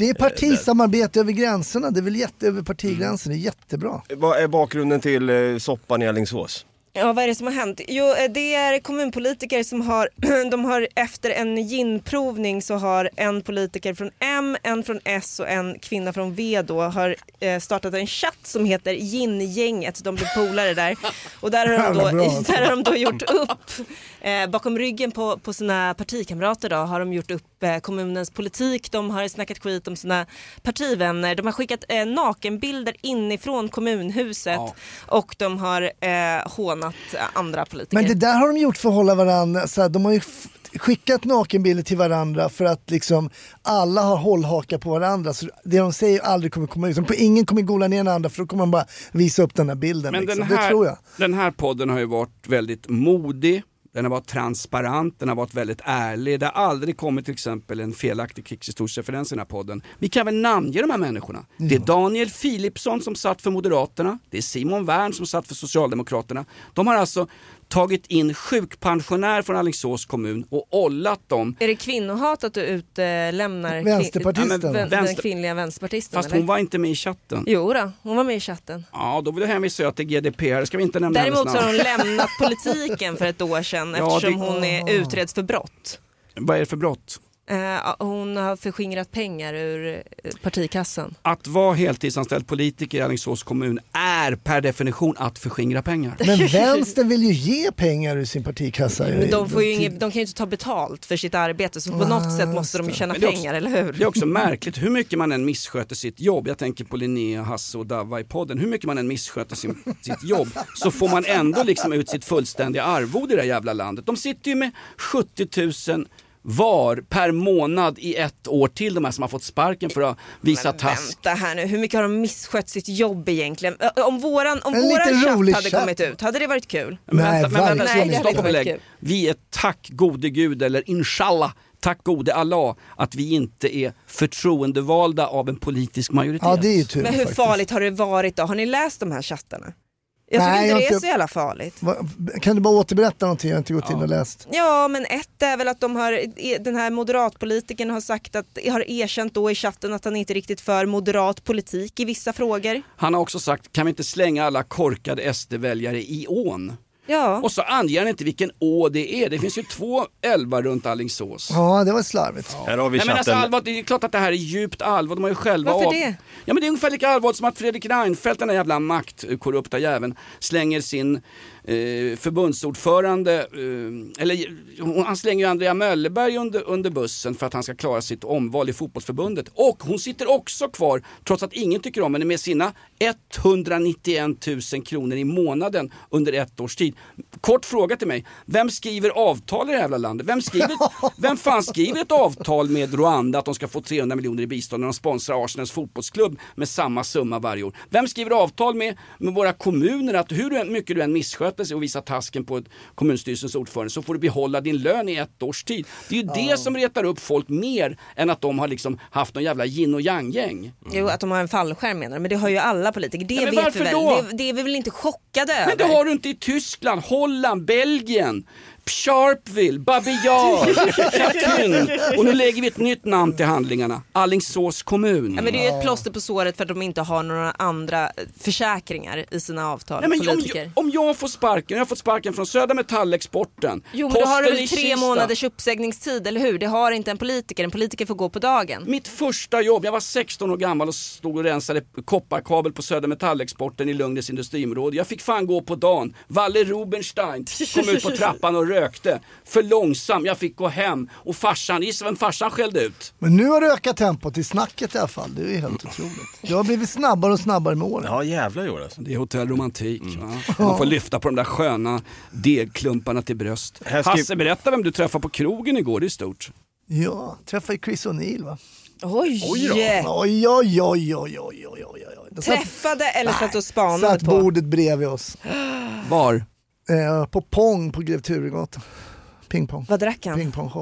Det är partisamarbete över gränserna. Det är väl jätte över partigränsen. Det är jättebra. Vad är bakgrunden till eh, soppan i Alingsås? Ja, vad är det som har hänt? Jo, det är kommunpolitiker som har, de har efter en ginprovning så har en politiker från M, en från S och en kvinna från V då har startat en chatt som heter Gingänget. De blir polare där. Och där har de då, där har de då gjort upp eh, bakom ryggen på, på sina partikamrater då, har de gjort upp eh, kommunens politik. De har snackat skit om sina partivänner. De har skickat eh, nakenbilder inifrån kommunhuset ja. Och de har eh, hånat andra politiker. Men det där har de gjort för att hålla varandra. Så här, de har ju f- skickat nakenbilder till varandra för att liksom alla har hållhaka på varandra. Så det de säger aldrig kommer komma ut. Så på ingen kommer gola ner den andra för då kommer man bara visa upp den här bilden. Men liksom. den här, det tror jag. Den här podden har ju varit väldigt modig. Den har varit transparent, den har varit väldigt ärlig. Det har aldrig kommit till exempel en felaktig krigshistoriesreferens i den här podden. Vi kan väl namnge de här människorna. Ja. Det är Daniel Philipsson som satt för Moderaterna. Det är Simon Wern som satt för Socialdemokraterna. De har alltså tagit in sjukpensionär från Alingsås kommun och ollat dem. Är det kvinnohat att du utlämnar vänsterpartisten? Kvin- ja, den Vänster- kvinnliga vänsterpartisten? Fast eller? Hon var inte med i chatten. Jo då, hon var med i chatten. Ja, då vill jag hänvisa till G D P R. Ska vi inte nämna Däremot hennes namn? så har hon lämnat politiken för ett år sedan ja, eftersom det... hon är utreds för brott. Vad är det för brott? Uh, hon har förskingrat pengar ur partikassan. Att vara heltidsanställd politiker i Alingsås kommun är per definition att förskingra pengar. Men vänstern vill ju ge pengar ur sin partikassa. De, får ju inget, de kan ju inte ta betalt för sitt arbete så på ah, något sätt måste de ju tjäna pengar, också, eller hur? Det är också märkligt hur mycket man än missköter sitt jobb. Jag tänker på Linnea, Hasse och Dava i podden. Hur mycket man än missköter sin, sitt jobb så får man ändå liksom ut sitt fullständiga arvode i det här jävla landet. De sitter ju med sjuttio tusen var per månad i ett år till de här som har fått sparken för att visa men task. Vänta här nu, hur mycket har de misskött sitt jobb egentligen? Om våran, om en våran chatt hade chatt. kommit ut, hade det varit kul? Men Nej, vänta, men vänta, Nej, det stopp och varit belägg. kul. Vi är tack gode Gud, eller inshallah, tack gode Allah, att vi inte är förtroendevalda av en politisk majoritet. Ja, det är ju tur, men hur faktiskt. farligt har det varit då? Har ni läst de här chattarna? Jag tycker Nej, inte jag det är inte... så jävla farligt. Va, kan du bara återberätta någonting? Jag har inte gått ja. in och läst. Ja, men ett är väl att de har, den här moderatpolitiken har sagt att, har erkänt då i chatten att han inte är riktigt för moderat politik i vissa frågor. Han har också sagt, kan vi inte slänga alla korkade S D-väljare i ån? Ja. Och så anger han inte vilken å det är. Det finns ju två älvar runt Alingsås. Ja, det var slarvigt. Ja. Här har vi Nej, men alltså, chatten. allvar, det är klart att det här är djupt allvar. De har ju själva Varför av... det? Ja, men det är ungefär lika allvarligt som att Fredrik Reinfeldt, den där jävla maktkorrupta jäveln, slänger sin eh, förbundsordförande, eh, eller han slänger ju Andrea Möllerberg under, under bussen för att han ska klara sitt omval i fotbollsförbundet. Och hon sitter också kvar, trots att ingen tycker om henne, med sina etthundranittioen tusen kronor i månaden under ett års tid. Kort fråga till mig, vem skriver avtal i det här jävla landet? Vem, skriver, vem fan skriver ett avtal med Rwanda att de ska få trehundra miljoner i bistånd när de sponsrar Arsenals fotbollsklubb med samma summa varje år? Vem skriver avtal med, med våra kommuner att hur mycket du än missköter sig och visar tasken på ett kommunstyrelsens ordförande så får du behålla din lön i ett års tid? Det är ju ja. det som retar upp folk mer än att de har liksom haft någon jävla yin och yang-gäng. Jo, att de har en fallskärm menar, men det har ju alla politiker. Det, ja, vet vi väl. Då? Det, det är vi väl inte chockade över? Men det har du inte i Tyskland, Holland, Belgien, Sharpeville, Babillard, Chacun. Och nu lägger vi ett nytt namn till handlingarna. Alingsås kommun. Ja, men det är ju ett plåster på såret för att de inte har några andra försäkringar i sina avtal. Nej, men om, jag, om jag får sparken, jag har fått sparken från Södra Metallexporten. Jo, men då har du väl tre månaders uppsägningstid, eller hur? Det har inte en politiker. En politiker får gå på dagen. Mitt första jobb, jag var sexton år gammal och stod och rensade kopparkabel på Södra Metallexporten i Lugnes industriområde. Jag fick fan gå på dagen. Valle Rubenstein kom ut på trappan och rökte. För långsam, jag fick gå hem. Och farsan, gissa vem farsan skällde ut. Men nu har du ökat tempot i snacket i alla fall. Det är helt otroligt. Du har blivit snabbare och snabbare med åren. Ja, jävlar gör det. Det är hotellromantik. Mm. Man får lyfta på de där sköna degklumparna till bröst. Skri... Hasse, berätta vem du träffade på krogen igår, det är stort. Ja, träffade Chris O'Neill, va? Oj! Oj, oj, oj, oj, oj, oj, oj, oj. Träffade eller satt och spanade satt på? Satt bordet bredvid oss. Var? Eh, på Pong på Grev Turegatan. Pingpong. Vad drack han? Pingpongshow.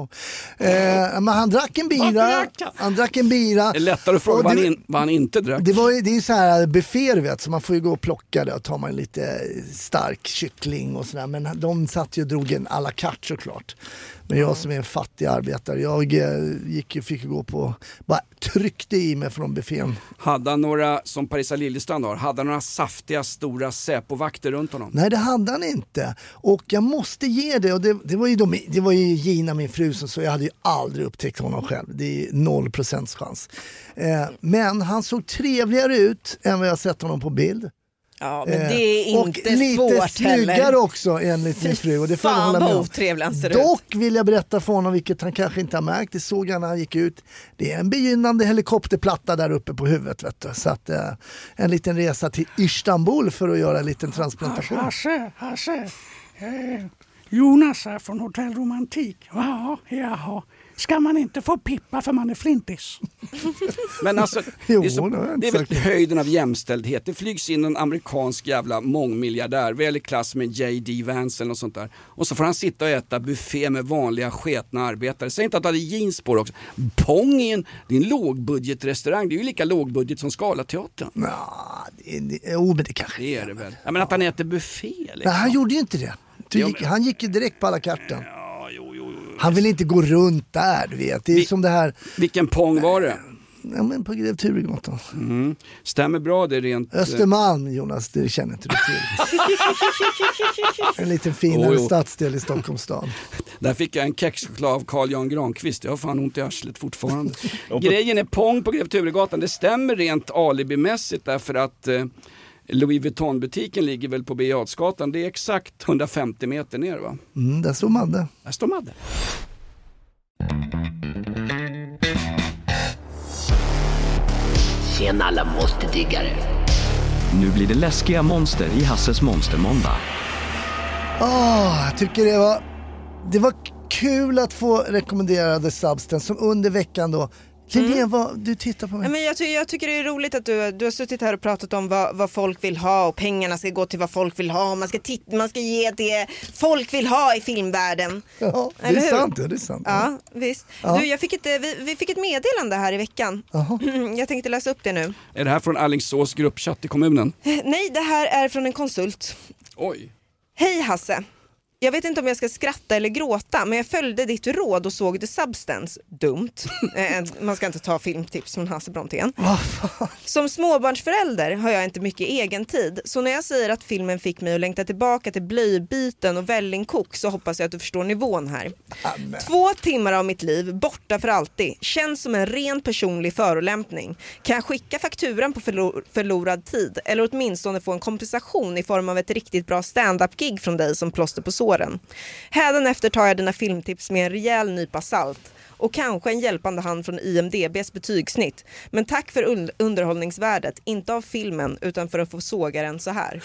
Eh, men han drack en bira. Han drack en bira. Det är lättare att fråga vad han, in, vad han inte drack. Det, var, det är ju så här buffé, du vet, så man får ju gå och plocka det och tar man lite stark kyckling och sådär. Men de satt ju och drog en à la carte såklart. Men jag som är en fattig arbetare, jag gick och fick gå på, bara tryckte i mig från buffén. Hade han några, som Parisa Liljestrand har, hade han några saftiga stora säpovakter runt honom? Nej, det hade han inte. Och jag måste ge det, och det, det, var, ju de, det var ju Gina, min fru, så jag hade ju aldrig upptäckt honom själv. Det är noll procents chans. Eh, men han såg trevligare ut än vad jag sett honom på bild. Ja, men det är inte och lite svårt snyggare heller. också enligt min fru. Och det får jag Fan hålla med vad om. otrevlig han ser Dock ut. vill jag berätta för honom, vilket han kanske inte har märkt. Det såg han när han gick ut. Det är en begynnande helikopterplatta där uppe på huvudet. Vet du. Så att, eh, en liten resa till Istanbul för att göra en liten transplantation. Hasse, Hasse. Eh, Jonas är från Hotell Romantik. Ja, jaha. Ska man inte få pippa för man är flintis? Men alltså, Jo, det är, så, det har jag inte det är väl sagt. höjden av jämställdhet. Det flygs in en amerikansk jävla mångmiljardär, väl i klass med J D Vance eller något sånt där. Och så får han sitta och äta buffé med vanliga sketna arbetare. Säg inte att han hade jeans på det också. Pong är en, det är en lågbudgetrestaurang. Det är ju lika lågbudget som Scalateatern. Ja, det är, det, oh, men det kanske det är det väl. Ja, men att han äter buffé. Liksom. Nej, han gjorde ju inte det. Du Jo, gick, men- han gick ju direkt på alla kartan. Ja, jo, jo, jo. Han vill inte gå runt där, du vet. Det är Vi- som det här... Vilken Pong var det? Ja, men på Grev Turegatan. Mm. Stämmer bra det rent... Östermalm, Jonas, det känner inte du till. En liten finare Oh, jo. stadsdel i Stockholms stad. Där fick jag en kexchoklad av Carl Jan Granqvist. Jag har fan ont i arslet fortfarande. Grejen är Pong på Grev Turegatan. Det stämmer rent alibimässigt därför att eh, Louis Vuitton-butiken ligger väl på Birger Jarlsgatan. Det är exakt hundrafemtio meter ner, va? Mm, där står Madde. Där står Madde. Tjena alla monsterdiggare. Nu blir det läskiga monster i Hasses monstermåndag. Åh, jag tycker det var, det var kul att få rekommendera The Substance som under veckan då. Linnea, Mm. vad, du tittar på mig. Ja, men jag, ty- jag tycker det är roligt att du, du har suttit här och pratat om vad, vad folk vill ha och pengarna ska gå till vad folk vill ha. Man ska, titta, man ska ge det folk vill ha i filmvärlden. Ja, det Eller är hur? sant. Det är sant. Ja, visst. Ja. Du, jag fick ett, vi, vi fick ett meddelande här i veckan. Jag tänkte läsa upp det nu. Är det här från Alingsås gruppchatt i kommunen? Nej, det här är från en konsult. Oj. Hej Hasse. Jag vet inte om jag ska skratta eller gråta, men jag följde ditt råd och såg The Substance. Dumt. Eh, Man ska inte ta filmtips från Hasse Brontén. Som småbarnsförälder har jag inte mycket egen tid, så när jag säger att filmen fick mig att längta tillbaka till blöjbyten och vällingkok så hoppas jag att du förstår nivån här. Amen. Två timmar av mitt liv borta för alltid känns som en ren personlig förolämpning. Kan jag skicka fakturan på förlor- förlorad tid eller åtminstone få en kompensation i form av ett riktigt bra stand-up-gig från dig som plåster på såren? Hädanefter tar jag dina filmtips med en rejäl nypa salt och kanske en hjälpande hand från I M D B:s betygssnitt. Men tack för un- underhållningsvärdet, inte av filmen utan för att få såga den så här.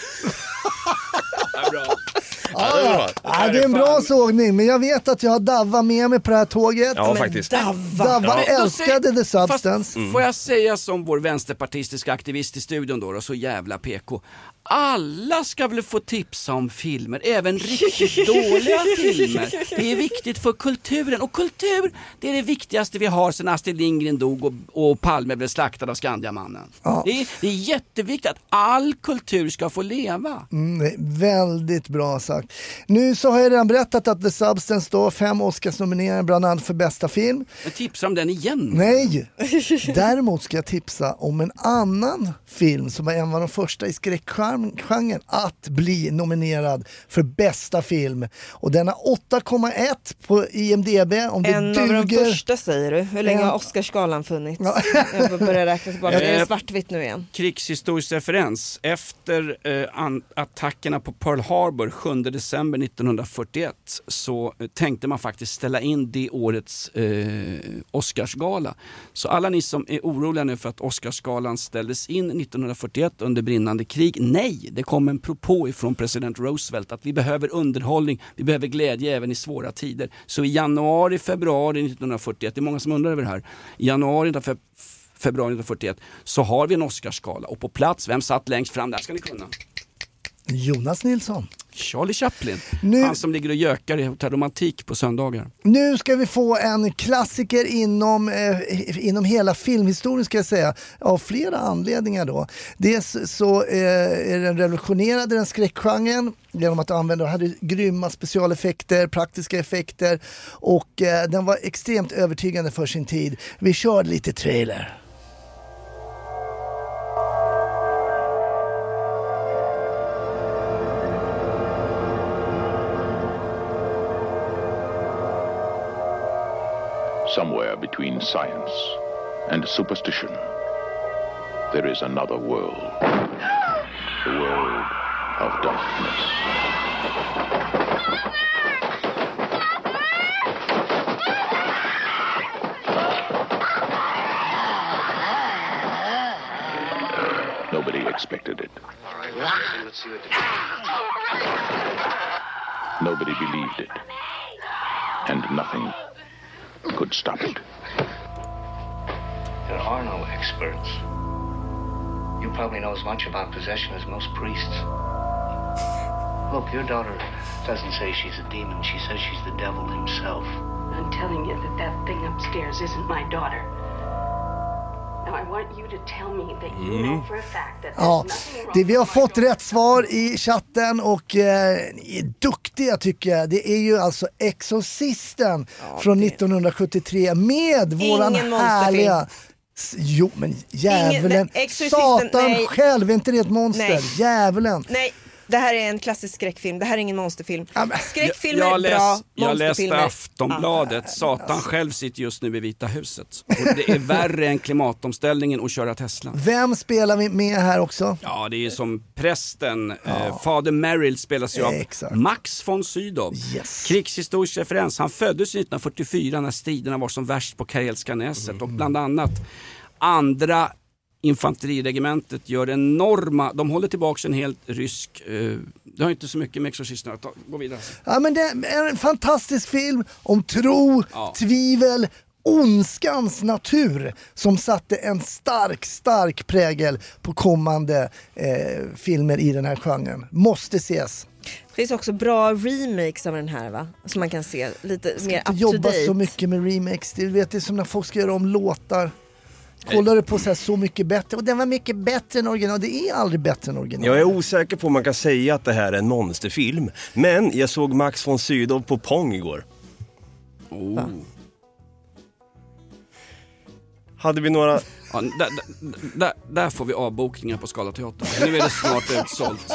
Ja, bra. Ja, ja. Ja, det är en bra sågning, men jag vet att jag har Davva med mig på det här tåget. Ja, Men faktiskt. Davva. Davva Ja. älskade The Substance. Fast, får jag säga som vår vänsterpartistiska aktivist i studion då, då så jävla P K. Alla ska väl få tipsa om filmer, även riktigt dåliga filmer. Det är viktigt för kulturen, och kultur, det är det viktigaste vi har sedan Astrid Lindgren dog och, och Palme blev slaktad av Skandiamannen. Ja. Det, är, det är jätteviktigt att all kultur ska få leva. Mm, det är väldigt bra sagt. Nu så har jag redan berättat att The Substance då fem Oscars-nomineringar bland annat för bästa film. Jag tipsar om den igen. Nej, däremot ska jag tipsa om en annan film som var en av de första i skräckgenren att bli nominerad för bästa film. Och den har åtta komma ett på I M D B. Om det En duger. av de första säger du. Hur länge En- har Oscarsgalan funnits? Ja. Jag börjar räkna tillbaka. Det är Eh, svartvitt nu igen. Krigshistorisk referens. Efter eh, an- attackerna på Pearl Harbor sjunde december nittonhundrafyrtioett så eh, tänkte man faktiskt ställa in det årets eh, Oscarsgala. Så alla ni som är oroliga nu för att Oscarsgalan ställdes in nittonhundrafyrtioett under brinnande krig, nej, det kom en propå ifrån president Roosevelt att vi behöver underhållning, vi behöver glädje även i svåra tider. Så i januari, februari nittonhundrafyrtioett, det är många som undrar över det här, i januari fe- februari nittonhundrafyrtioett så har vi en Oscarsgala, och på plats, vem satt längst fram där ska ni kunna? Jonas Nilsson. Charlie Chaplin. Nu, han som ligger och gökar i Hotell Romantik på söndagar. Nu ska vi få en klassiker inom, eh, inom hela filmhistorien, ska jag säga. Av flera anledningar då. Dels så eh, är den revolutionerade den skräckgenren genom att använda, hade grymma specialeffekter, praktiska effekter, och eh, den var extremt övertygande för sin tid. Vi kör lite trailer. Somewhere between science and superstition, there is another world. The world of darkness. Nobody expected it. Nobody believed it. And nothing could stop it. There are no experts. You probably know as much about possession as most priests. Look, your daughter doesn't say she's a demon. She says she's the devil himself. I'm telling you that that thing upstairs isn't my daughter. Now I want you to tell me that you Mm. know for a fact that there's Ja, nothing wrong det, vi har with my fått rätt svar i chatten och eh, ni är duktiga tycker jag. Det är ju alltså Exorcisten från nittonhundrasjuttiotre med våran Ingen härliga... S- Jo, men djävulen, Ingen- nej, Exorcisten, Satan nej. själv, är inte det ett monster? Nej. Djävulen. Nej, det här är en klassisk skräckfilm. Det här är ingen monsterfilm. Skräckfilmer jag, är läs, bra, jag läste monsterfilmer... Aftonbladet. Satan själv sitter just nu i Vita huset. Och det är värre än klimatomställningen att köra Tesla. Vem spelar vi med här också? Ja, det är som prästen. Eh, Fader Merrill spelas ju av Exakt. Max von Sydow. Yes. Krigshistorisk referens. Han föddes nittonhundrafyrtiofyra när striderna var som värst på Karelska näset. Mm. Och bland annat andra infanteriregementet gör enorma, de håller tillbaka en helt rysk, eh, det har inte så mycket med Exorcisten att ta, gå vidare. Ja, men det är en fantastisk film om tro, Ja. tvivel, ondskans natur som satte en stark, stark prägel på kommande eh, filmer i den här genren. Måste ses. Det finns också bra remakes av den här, va? Som man kan se lite mer Jag up to jobbar date. så mycket med remakes. Du vet, det är som när folk ska göra om låtar. Kollar du på så här Så mycket bättre, och den var mycket bättre än original. Det är aldrig bättre än original. Jag är osäker på om man kan säga att det här är en monsterfilm. Men jag såg Max von Sydow på Pong igår. Oh. Hade vi några... Ja, där, där, där, där får vi avbokningar på Skala Teater. Nu är det snart utsålt.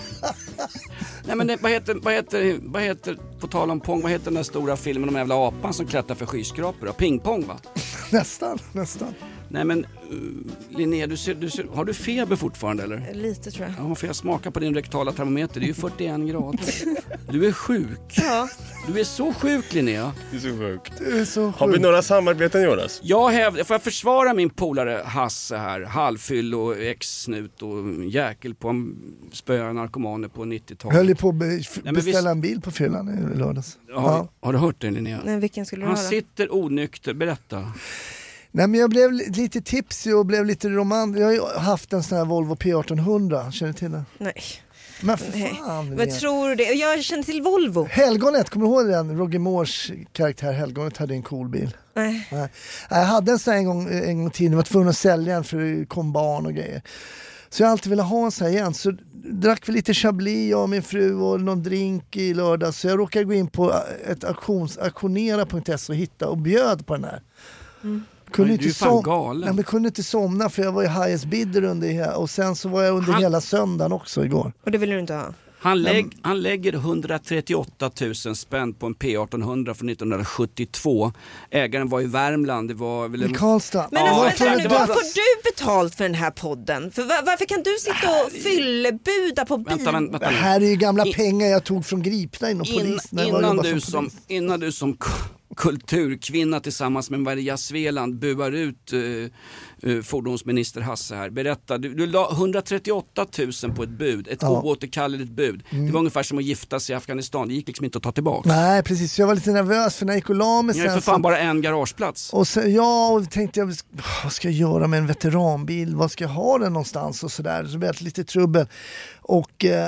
Nej, men det, vad, heter, vad, heter, vad heter, på tal om Pong, vad heter den där stora filmen om jävla apan som klättrar för skyskrapor? Pingpong, va? Nästan, nästan. Nej, men uh, Linnea, du ser, du ser, har du feber fortfarande eller? Lite tror jag. Ja, får jag smaka på din rektala termometer? Det är ju fyrtioen grader. Du är sjuk. Ja. Du är så sjuk, Linnea. Du är så sjuk. Du är så sjuk. Har vi några samarbeten, Jonas? Jag hävdar, får jag försvara min polare Hasse här, halvfyll och ex-snut och jäkel på en spöa narkomaner på nittiotalet. Höll ju på att be- f- men beställa visst- en bil på fyllan i lördags. Har, Ja. har du hört det, Linnea? Nej, vilken skulle du Han höra? sitter onykter, berätta. Nej, men jag blev li- lite tipsig och blev lite romantisk. Jag har ju haft en sån här Volvo P arton hundra, känner du till det? Nej. Men för Nej. fan. Vad Linnea. tror du det? Jag känner till Volvo. Helgonet, kommer du ihåg den? Roger Moores karaktär Helgonet hade en cool bil. Nej. Nej. Jag hade en sån här en gång, en gång till, jag var tvungen att sälja den för det kom barn och grejer. Så jag har alltid velat ha en sån här igen. Så drack vi lite Chablis, jag och min fru, och någon drink i lördag. Så jag råkade gå in på ett auktions, auktionera punkt se och hitta och bjöd på den här. Mm. Kunde Men du är inte, fan som... galen. Nej, men kunde inte somna för jag var ju highest bidder under he- och sen så var jag under Han- hela söndagen också igår. Och det vill du inte ha? Han, lägg, han lägger hundratrettioåtta tusen spänn på en P arton hundra från nittonhundrasjuttiotvå. Ägaren var i Värmland. Det var väl I Karlstad. Men Ja, alltså, jag tror vänta nu, det var- får du betalt för den här podden? För va- varför kan du sitta och fyllebuda på bil? Vänta, vänta, vänta. Det här är ju gamla I- pengar jag tog från gripna inom In, polisen. när jag var- innan, jobbade du som som, polis. innan du som k- kulturkvinna tillsammans med Maria Sveland buar ut uh, uh, fordonsminister Hasse här. Berätta, du, du la hundratrettioåtta tusen på ett bud, ett Ja. oåterkalleligt bud. Mm. Det var ungefär som att gifta sig i Afghanistan, det gick liksom inte att ta tillbaka. Nej, precis. Jag var lite nervös för när jag gick och la mig Jag är sen. för fan så- bara en garageplats. Och så, ja, och tänkte jag, vad ska jag göra med en veteranbil? Vad ska jag ha den någonstans och sådär? Så blev det lite trubbel. Och eh,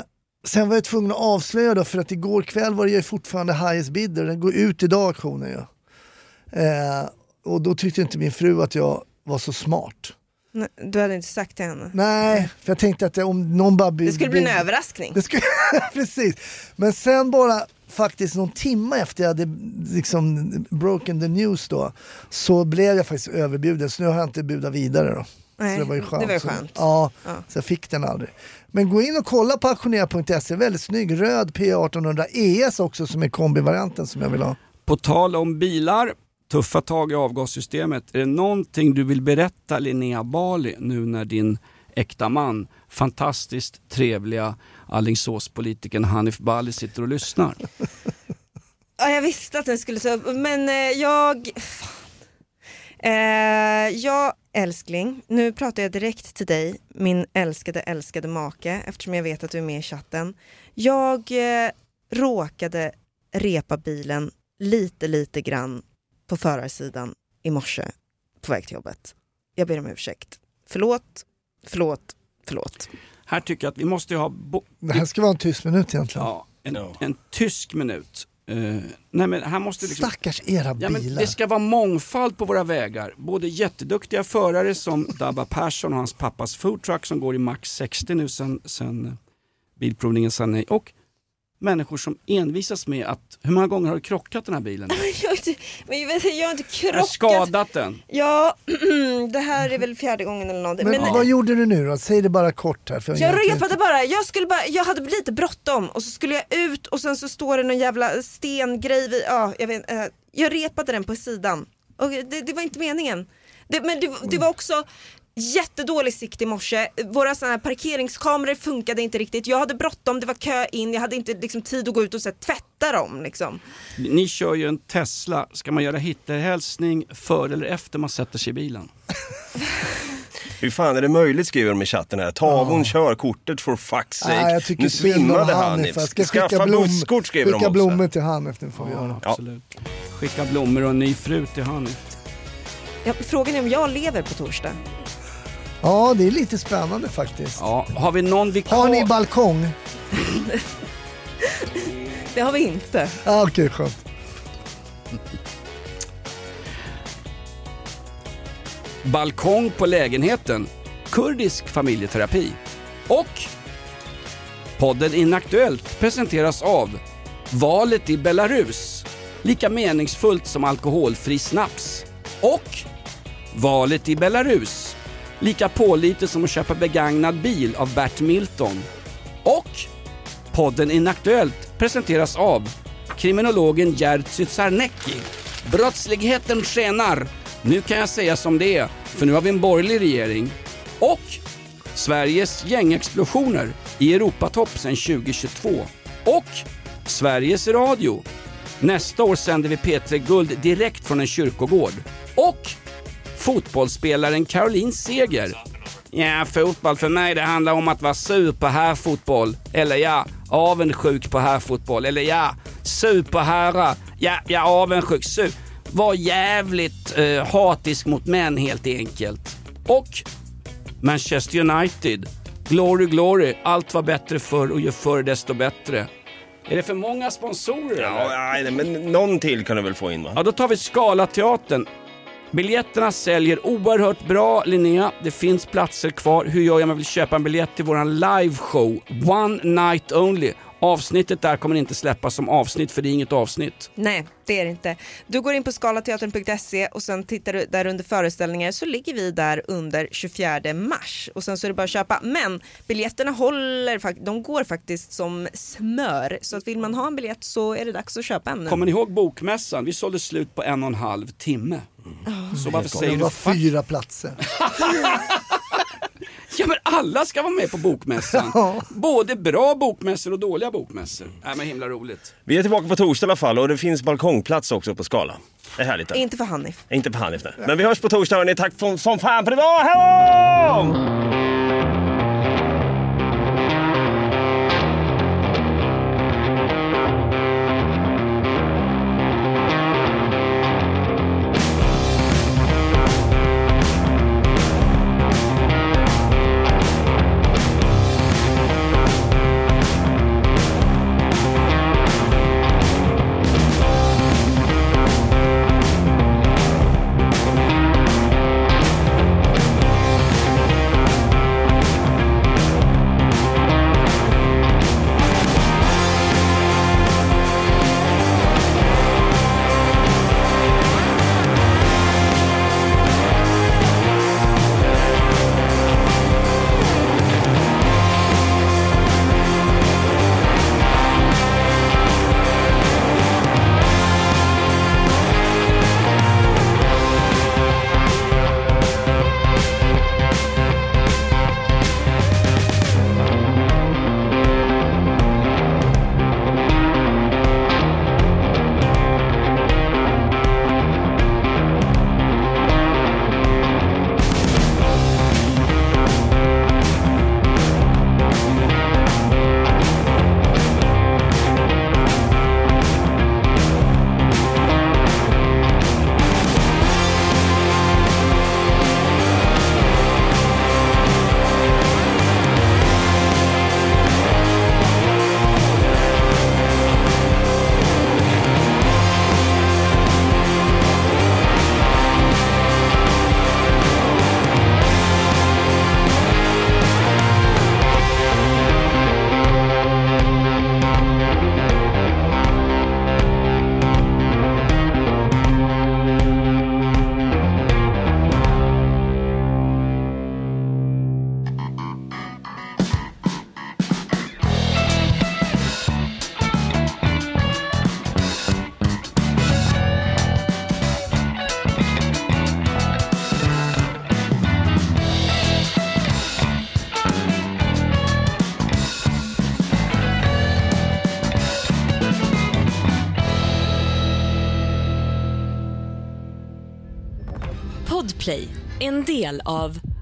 sen var jag tvungen att avslöja då, för att igår kväll var det ju fortfarande highest bidder. Den går ut idag, auktionen ju. Eh, och då tyckte inte min fru att jag var så smart. Nej, du hade inte sagt till henne? Nej, för jag tänkte att om någon bara... Det skulle bli en överraskning. Det skulle, precis. Men sen bara faktiskt någon timme efter jag hade liksom broken the news då, så blev jag faktiskt överbjuden. Så nu har jag inte budat vidare då. Nej, så det var ju skönt. Det var skönt. Så, ja, ja, så jag fick den aldrig. Men gå in och kolla på auktionera punkt se, väldigt snygg. Röd P arton hundra E S också, som är kombivarianten som jag vill ha. På tal om bilar, tuffa tag i avgassystemet. Är det någonting du vill berätta, Linnea Bali, nu när din äkta man, fantastiskt trevliga Alingsåspolitiken Hanif Bali sitter och lyssnar? Ja, jag visste att den skulle ta upp, men eh, jag... Fan. Eh, jag, älskling, nu pratar jag direkt till dig, min älskade, älskade make, eftersom jag vet att du är med i chatten. Jag eh, råkade repa bilen lite, lite grann på förarsidan i morse på väg till jobbet. Jag ber om ursäkt. Förlåt, förlåt, förlåt. Här tycker jag att vi måste ha... Bo- det här ska vara en tyst minut egentligen. Ja, en, en tysk minut. Uh, nej men här måste liksom, stackars era bilar. Ja, men det ska vara mångfald på våra vägar. Både jätteduktiga förare som Dabba Persson och hans pappas foodtruck som går i max sextio nu sen, sen bilprovningen sa nej. Och människor som envisas med att, hur många gånger har du krockat den här bilen? Jag har inte, men jag, vet, jag har inte krockat. Jag har skadat den. Ja, det här är väl fjärde gången eller något. Men, men vad gjorde du nu då? Säg det bara kort här. För jag jag repade bara. Jag, skulle bara. jag hade lite bråttom och så skulle jag ut och sen så står det någon jävla stengrej vid, ja, jag vet, äh, jag repade den på sidan. Och det, det var inte meningen. Det, men det, det var också jättedålig sikt i morse. Våra såna här parkeringskameror funkade inte riktigt. Jag hade bråttom, det var kö in. Jag hade inte liksom tid att gå ut och så här, tvätta dem liksom. Ni kör ju en Tesla. Ska man göra hitterhälsning före eller efter man sätter sig i bilen? Hur fan är det möjligt, skriver de i chatten här. Ta av hon körkortet for fuck's sake. Nej, nu svimmade han. Skaffa busskort, skriver de också. Skicka blommor till han efter får vi ja, göra. Absolut. Skicka blommor och en ny fru till han. Ja, frågan är om jag lever på torsdag. Ja, det är lite spännande faktiskt. Ja, har vi någon vi Har ni balkong? Det har vi inte. Ah, okej, okay, skönt. Balkong på lägenheten. Kurdisk familjeterapi. Och podden Inaktuellt presenteras av valet i Belarus. Lika meningsfullt som alkoholfri snaps. Och valet i Belarus. Lika pålite som att köpa begagnad bil av Bert Milton. Och podden Inaktuellt presenteras av kriminologen Jerzy Sarnecki. Brottsligheten skenar. Nu kan jag säga som det är, för nu har vi en borgerlig regering. Och Sveriges gängexplosioner i Europatopp sedan tjugo tjugotvå. Och Sveriges Radio. Nästa år sänder vi P tre Guld direkt från en kyrkogård. Och fotbollsspelaren Caroline Seger. Ja, fotboll för mig det handlar om att vara sur på herrfotboll. Eller ja, avundsjuk på herrfotboll. Eller ja, sur på herrar. Ja, ja, avundsjuk, sur. Var jävligt eh, hatisk mot män helt enkelt. Och Manchester United. Glory, glory. Allt var bättre förr och ju förr desto bättre. Är det för många sponsorer? Ja, nej, men någon till kan du väl få in, va? Ja, då tar vi Scalateatern. Biljetterna säljer oerhört bra, Linnea. Det finns platser kvar. Hur gör jag om jag vill köpa en biljett till våran liveshow? One night only. Avsnittet där kommer inte släppas som avsnitt, för det är inget avsnitt. Nej, det är det inte. Du går in på skalateatern punkt se och sen tittar du där under föreställningar, så ligger vi där under tjugofjärde mars. Och sen så är det bara att köpa. Men biljetterna håller, de går faktiskt som smör. Så att vill man ha en biljett så är det dags att köpa en nu. Kommer ni ihåg bokmässan? Vi sålde slut på en och en halv timme. Mm. Så varför säger det var du fyra platser. Ja, men alla ska vara med på bokmässan. Ja. Både bra bokmässor och dåliga bokmässor. Nej, men himla roligt. Vi är tillbaka på torsdag i alla fall, och det finns balkongplats också på Skala. Det är härligt. Där. Inte för Hanif. Inte för Hanif, nej. Men vi hörs på torsdag, och ni tack för, som fan för idag. Hej! Podplay, en del av